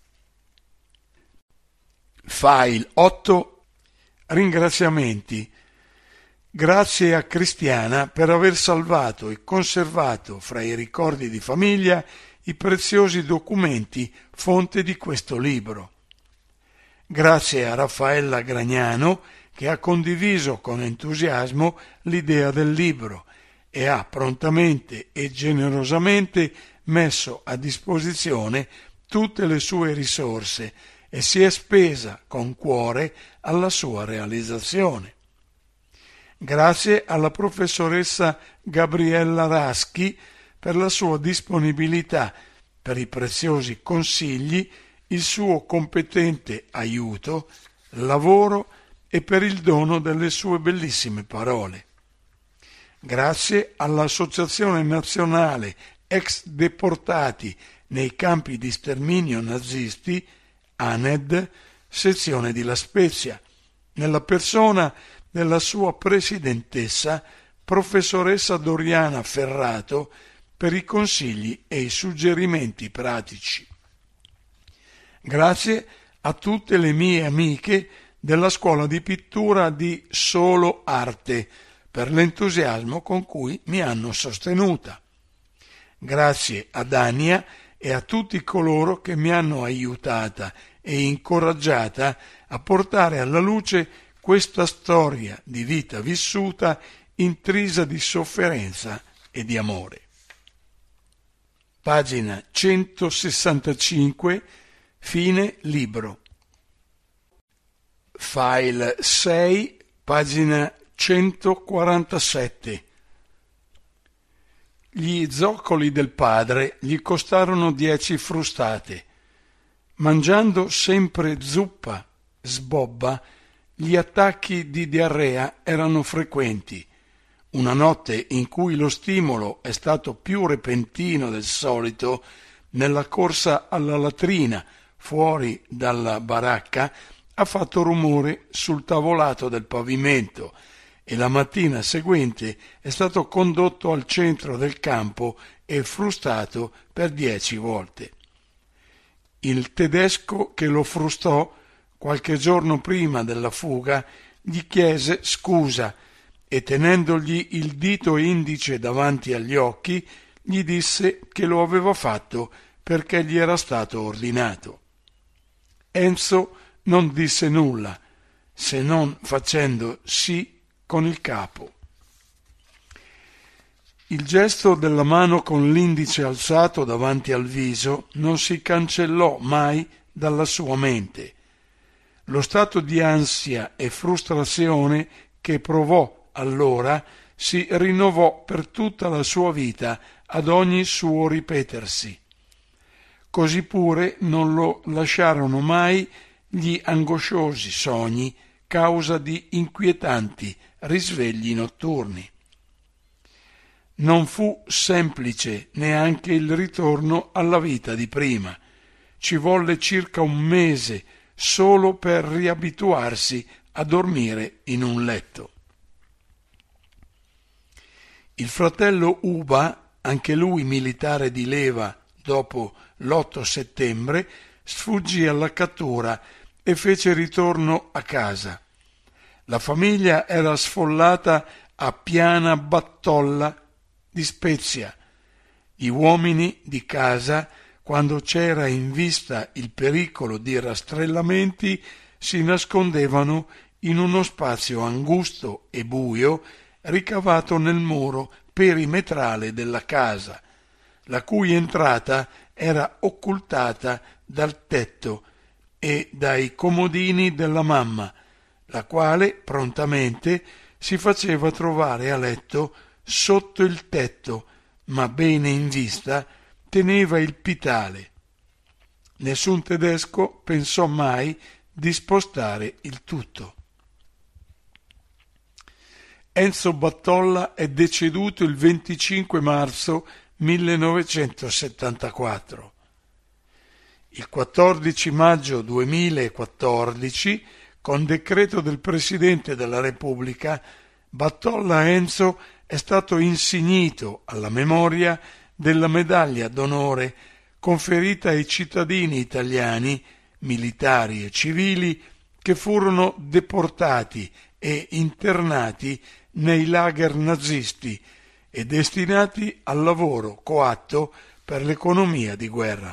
File 8. Ringraziamenti. Grazie a Cristiana per aver salvato e conservato fra i ricordi di famiglia i preziosi documenti fonte di questo libro. Grazie a Raffaella Gragnano che ha condiviso con entusiasmo l'idea del libro e ha prontamente e generosamente messo a disposizione tutte le sue risorse e si è spesa con cuore alla sua realizzazione. Grazie alla professoressa Gabriella Raschi per la sua disponibilità, per i preziosi consigli, il suo competente aiuto, lavoro e per il dono delle sue bellissime parole. Grazie all'Associazione Nazionale ex deportati nei campi di sterminio nazisti, ANED, sezione di La Spezia, nella persona della sua presidentessa, professoressa Doriana Ferrato, per i consigli e i suggerimenti pratici. Grazie a tutte le mie amiche della scuola di pittura di Solo Arte per l'entusiasmo con cui mi hanno sostenuta. Grazie a Dania e a tutti coloro che mi hanno aiutata e incoraggiata a portare alla luce questa storia di vita vissuta intrisa di sofferenza e di amore. Pagina 165, fine libro. File 6, pagina 147. Gli zoccoli del padre gli costarono 10 frustate. Mangiando sempre zuppa, sbobba, gli attacchi di diarrea erano frequenti. Una notte in cui lo stimolo è stato più repentino del solito, nella corsa alla latrina fuori dalla baracca ha fatto rumore sul tavolato del pavimento e la mattina seguente è stato condotto al centro del campo e frustato per 10 volte. Il tedesco che lo frustò qualche giorno prima della fuga gli chiese scusa e tenendogli il dito indice davanti agli occhi gli disse che lo aveva fatto perché gli era stato ordinato. Enzo non disse nulla, se non facendo sì con il capo. Il gesto della mano con l'indice alzato davanti al viso non si cancellò mai dalla sua mente. Lo stato di ansia e frustrazione che provò allora si rinnovò per tutta la sua vita ad ogni suo ripetersi. Così pure non lo lasciarono mai gli angosciosi sogni causa di inquietanti risvegli notturni. Non fu semplice neanche il ritorno alla vita di prima. Ci volle circa un mese solo per riabituarsi a dormire in un letto. Il fratello Uba, anche lui militare di leva dopo l'8 settembre, sfuggì alla cattura e fece ritorno a casa. La famiglia era sfollata a Piana Battolla di Spezia. Gli uomini di casa, quando c'era in vista il pericolo di rastrellamenti, si nascondevano in uno spazio angusto e buio ricavato nel muro perimetrale della casa, la cui entrata era occultata dal tetto e dai comodini della mamma, la quale prontamente si faceva trovare a letto sotto il tetto, ma bene in vista teneva il pitale. Nessun tedesco pensò mai di spostare il tutto. Enzo Battolla è deceduto il 25 marzo 1974. Il 14 maggio 2014, con decreto del Presidente della Repubblica, Battolla Enzo è stato insignito alla memoria della medaglia d'onore conferita ai cittadini italiani, militari e civili, che furono deportati e internati nei lager nazisti e destinati al lavoro coatto per l'economia di guerra.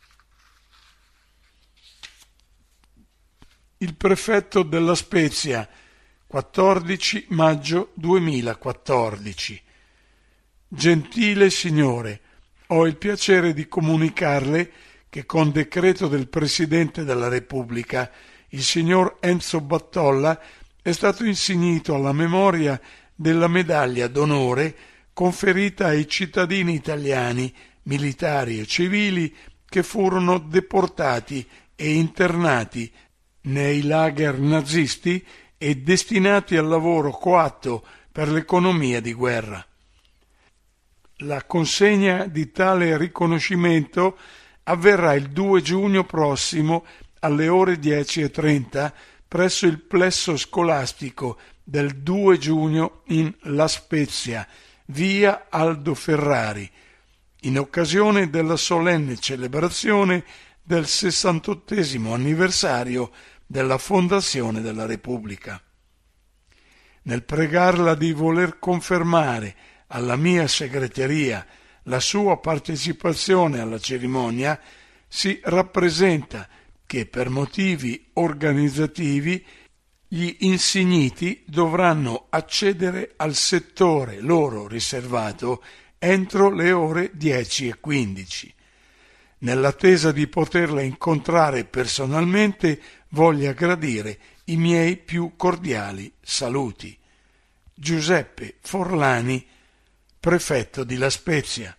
Il prefetto della Spezia, 14 maggio 2014. Gentile signore, ho il piacere di comunicarle che con decreto del Presidente della Repubblica il signor Enzo Battolla è stato insignito alla memoria della medaglia d'onore conferita ai cittadini italiani, militari e civili che furono deportati e internati nei lager nazisti e destinati al lavoro coatto per l'economia di guerra. La consegna di tale riconoscimento avverrà il 2 giugno prossimo alle ore 10:30 presso il plesso scolastico del 2 giugno in La Spezia, via Aldo Ferrari, in occasione della solenne celebrazione del 68° anniversario della fondazione della Repubblica. Nel pregarla di voler confermare alla mia segreteria la sua partecipazione alla cerimonia, si rappresenta che per motivi organizzativi gli insigniti dovranno accedere al settore loro riservato entro le ore 10:15. Nell'attesa di poterla incontrare personalmente, voglia gradire i miei più cordiali saluti. Giuseppe Forlani, prefetto di La Spezia.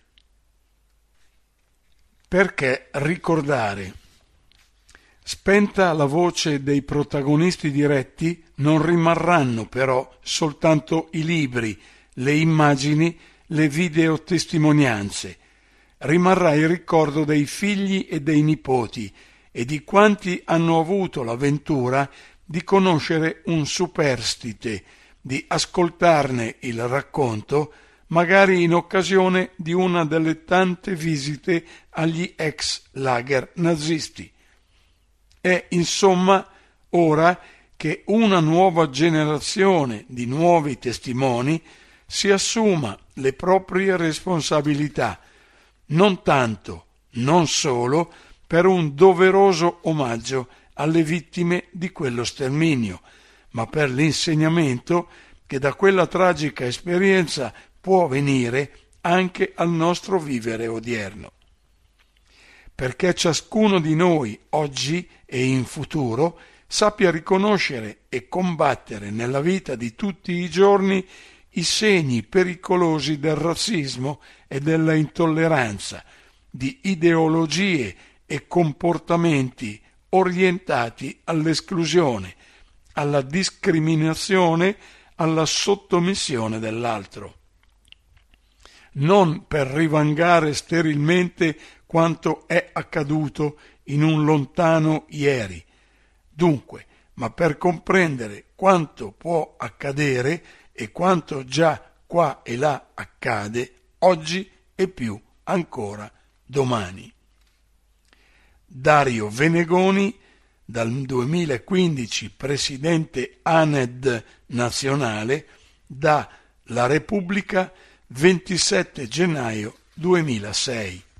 Perché ricordare? Spenta la voce dei protagonisti diretti, non rimarranno però soltanto i libri, le immagini, le videotestimonianze. Rimarrà il ricordo dei figli e dei nipoti e di quanti hanno avuto la ventura di conoscere un superstite, di ascoltarne il racconto, magari in occasione di una delle tante visite agli ex lager nazisti. È insomma ora che una nuova generazione di nuovi testimoni si assuma le proprie responsabilità, non tanto, non solo, per un doveroso omaggio alle vittime di quello sterminio, ma per l'insegnamento che da quella tragica esperienza può venire anche al nostro vivere odierno. Perché ciascuno di noi, oggi e in futuro, sappia riconoscere e combattere nella vita di tutti i giorni i segni pericolosi del razzismo e della intolleranza, di ideologie e comportamenti orientati all'esclusione, alla discriminazione, alla sottomissione dell'altro. Non per rivangare sterilmente quanto è accaduto in un lontano ieri, dunque, ma per comprendere quanto può accadere e quanto già qua e là accade oggi e più ancora domani. Dario Venegoni, dal 2015 presidente ANED nazionale, da La Repubblica, 27 gennaio 2006.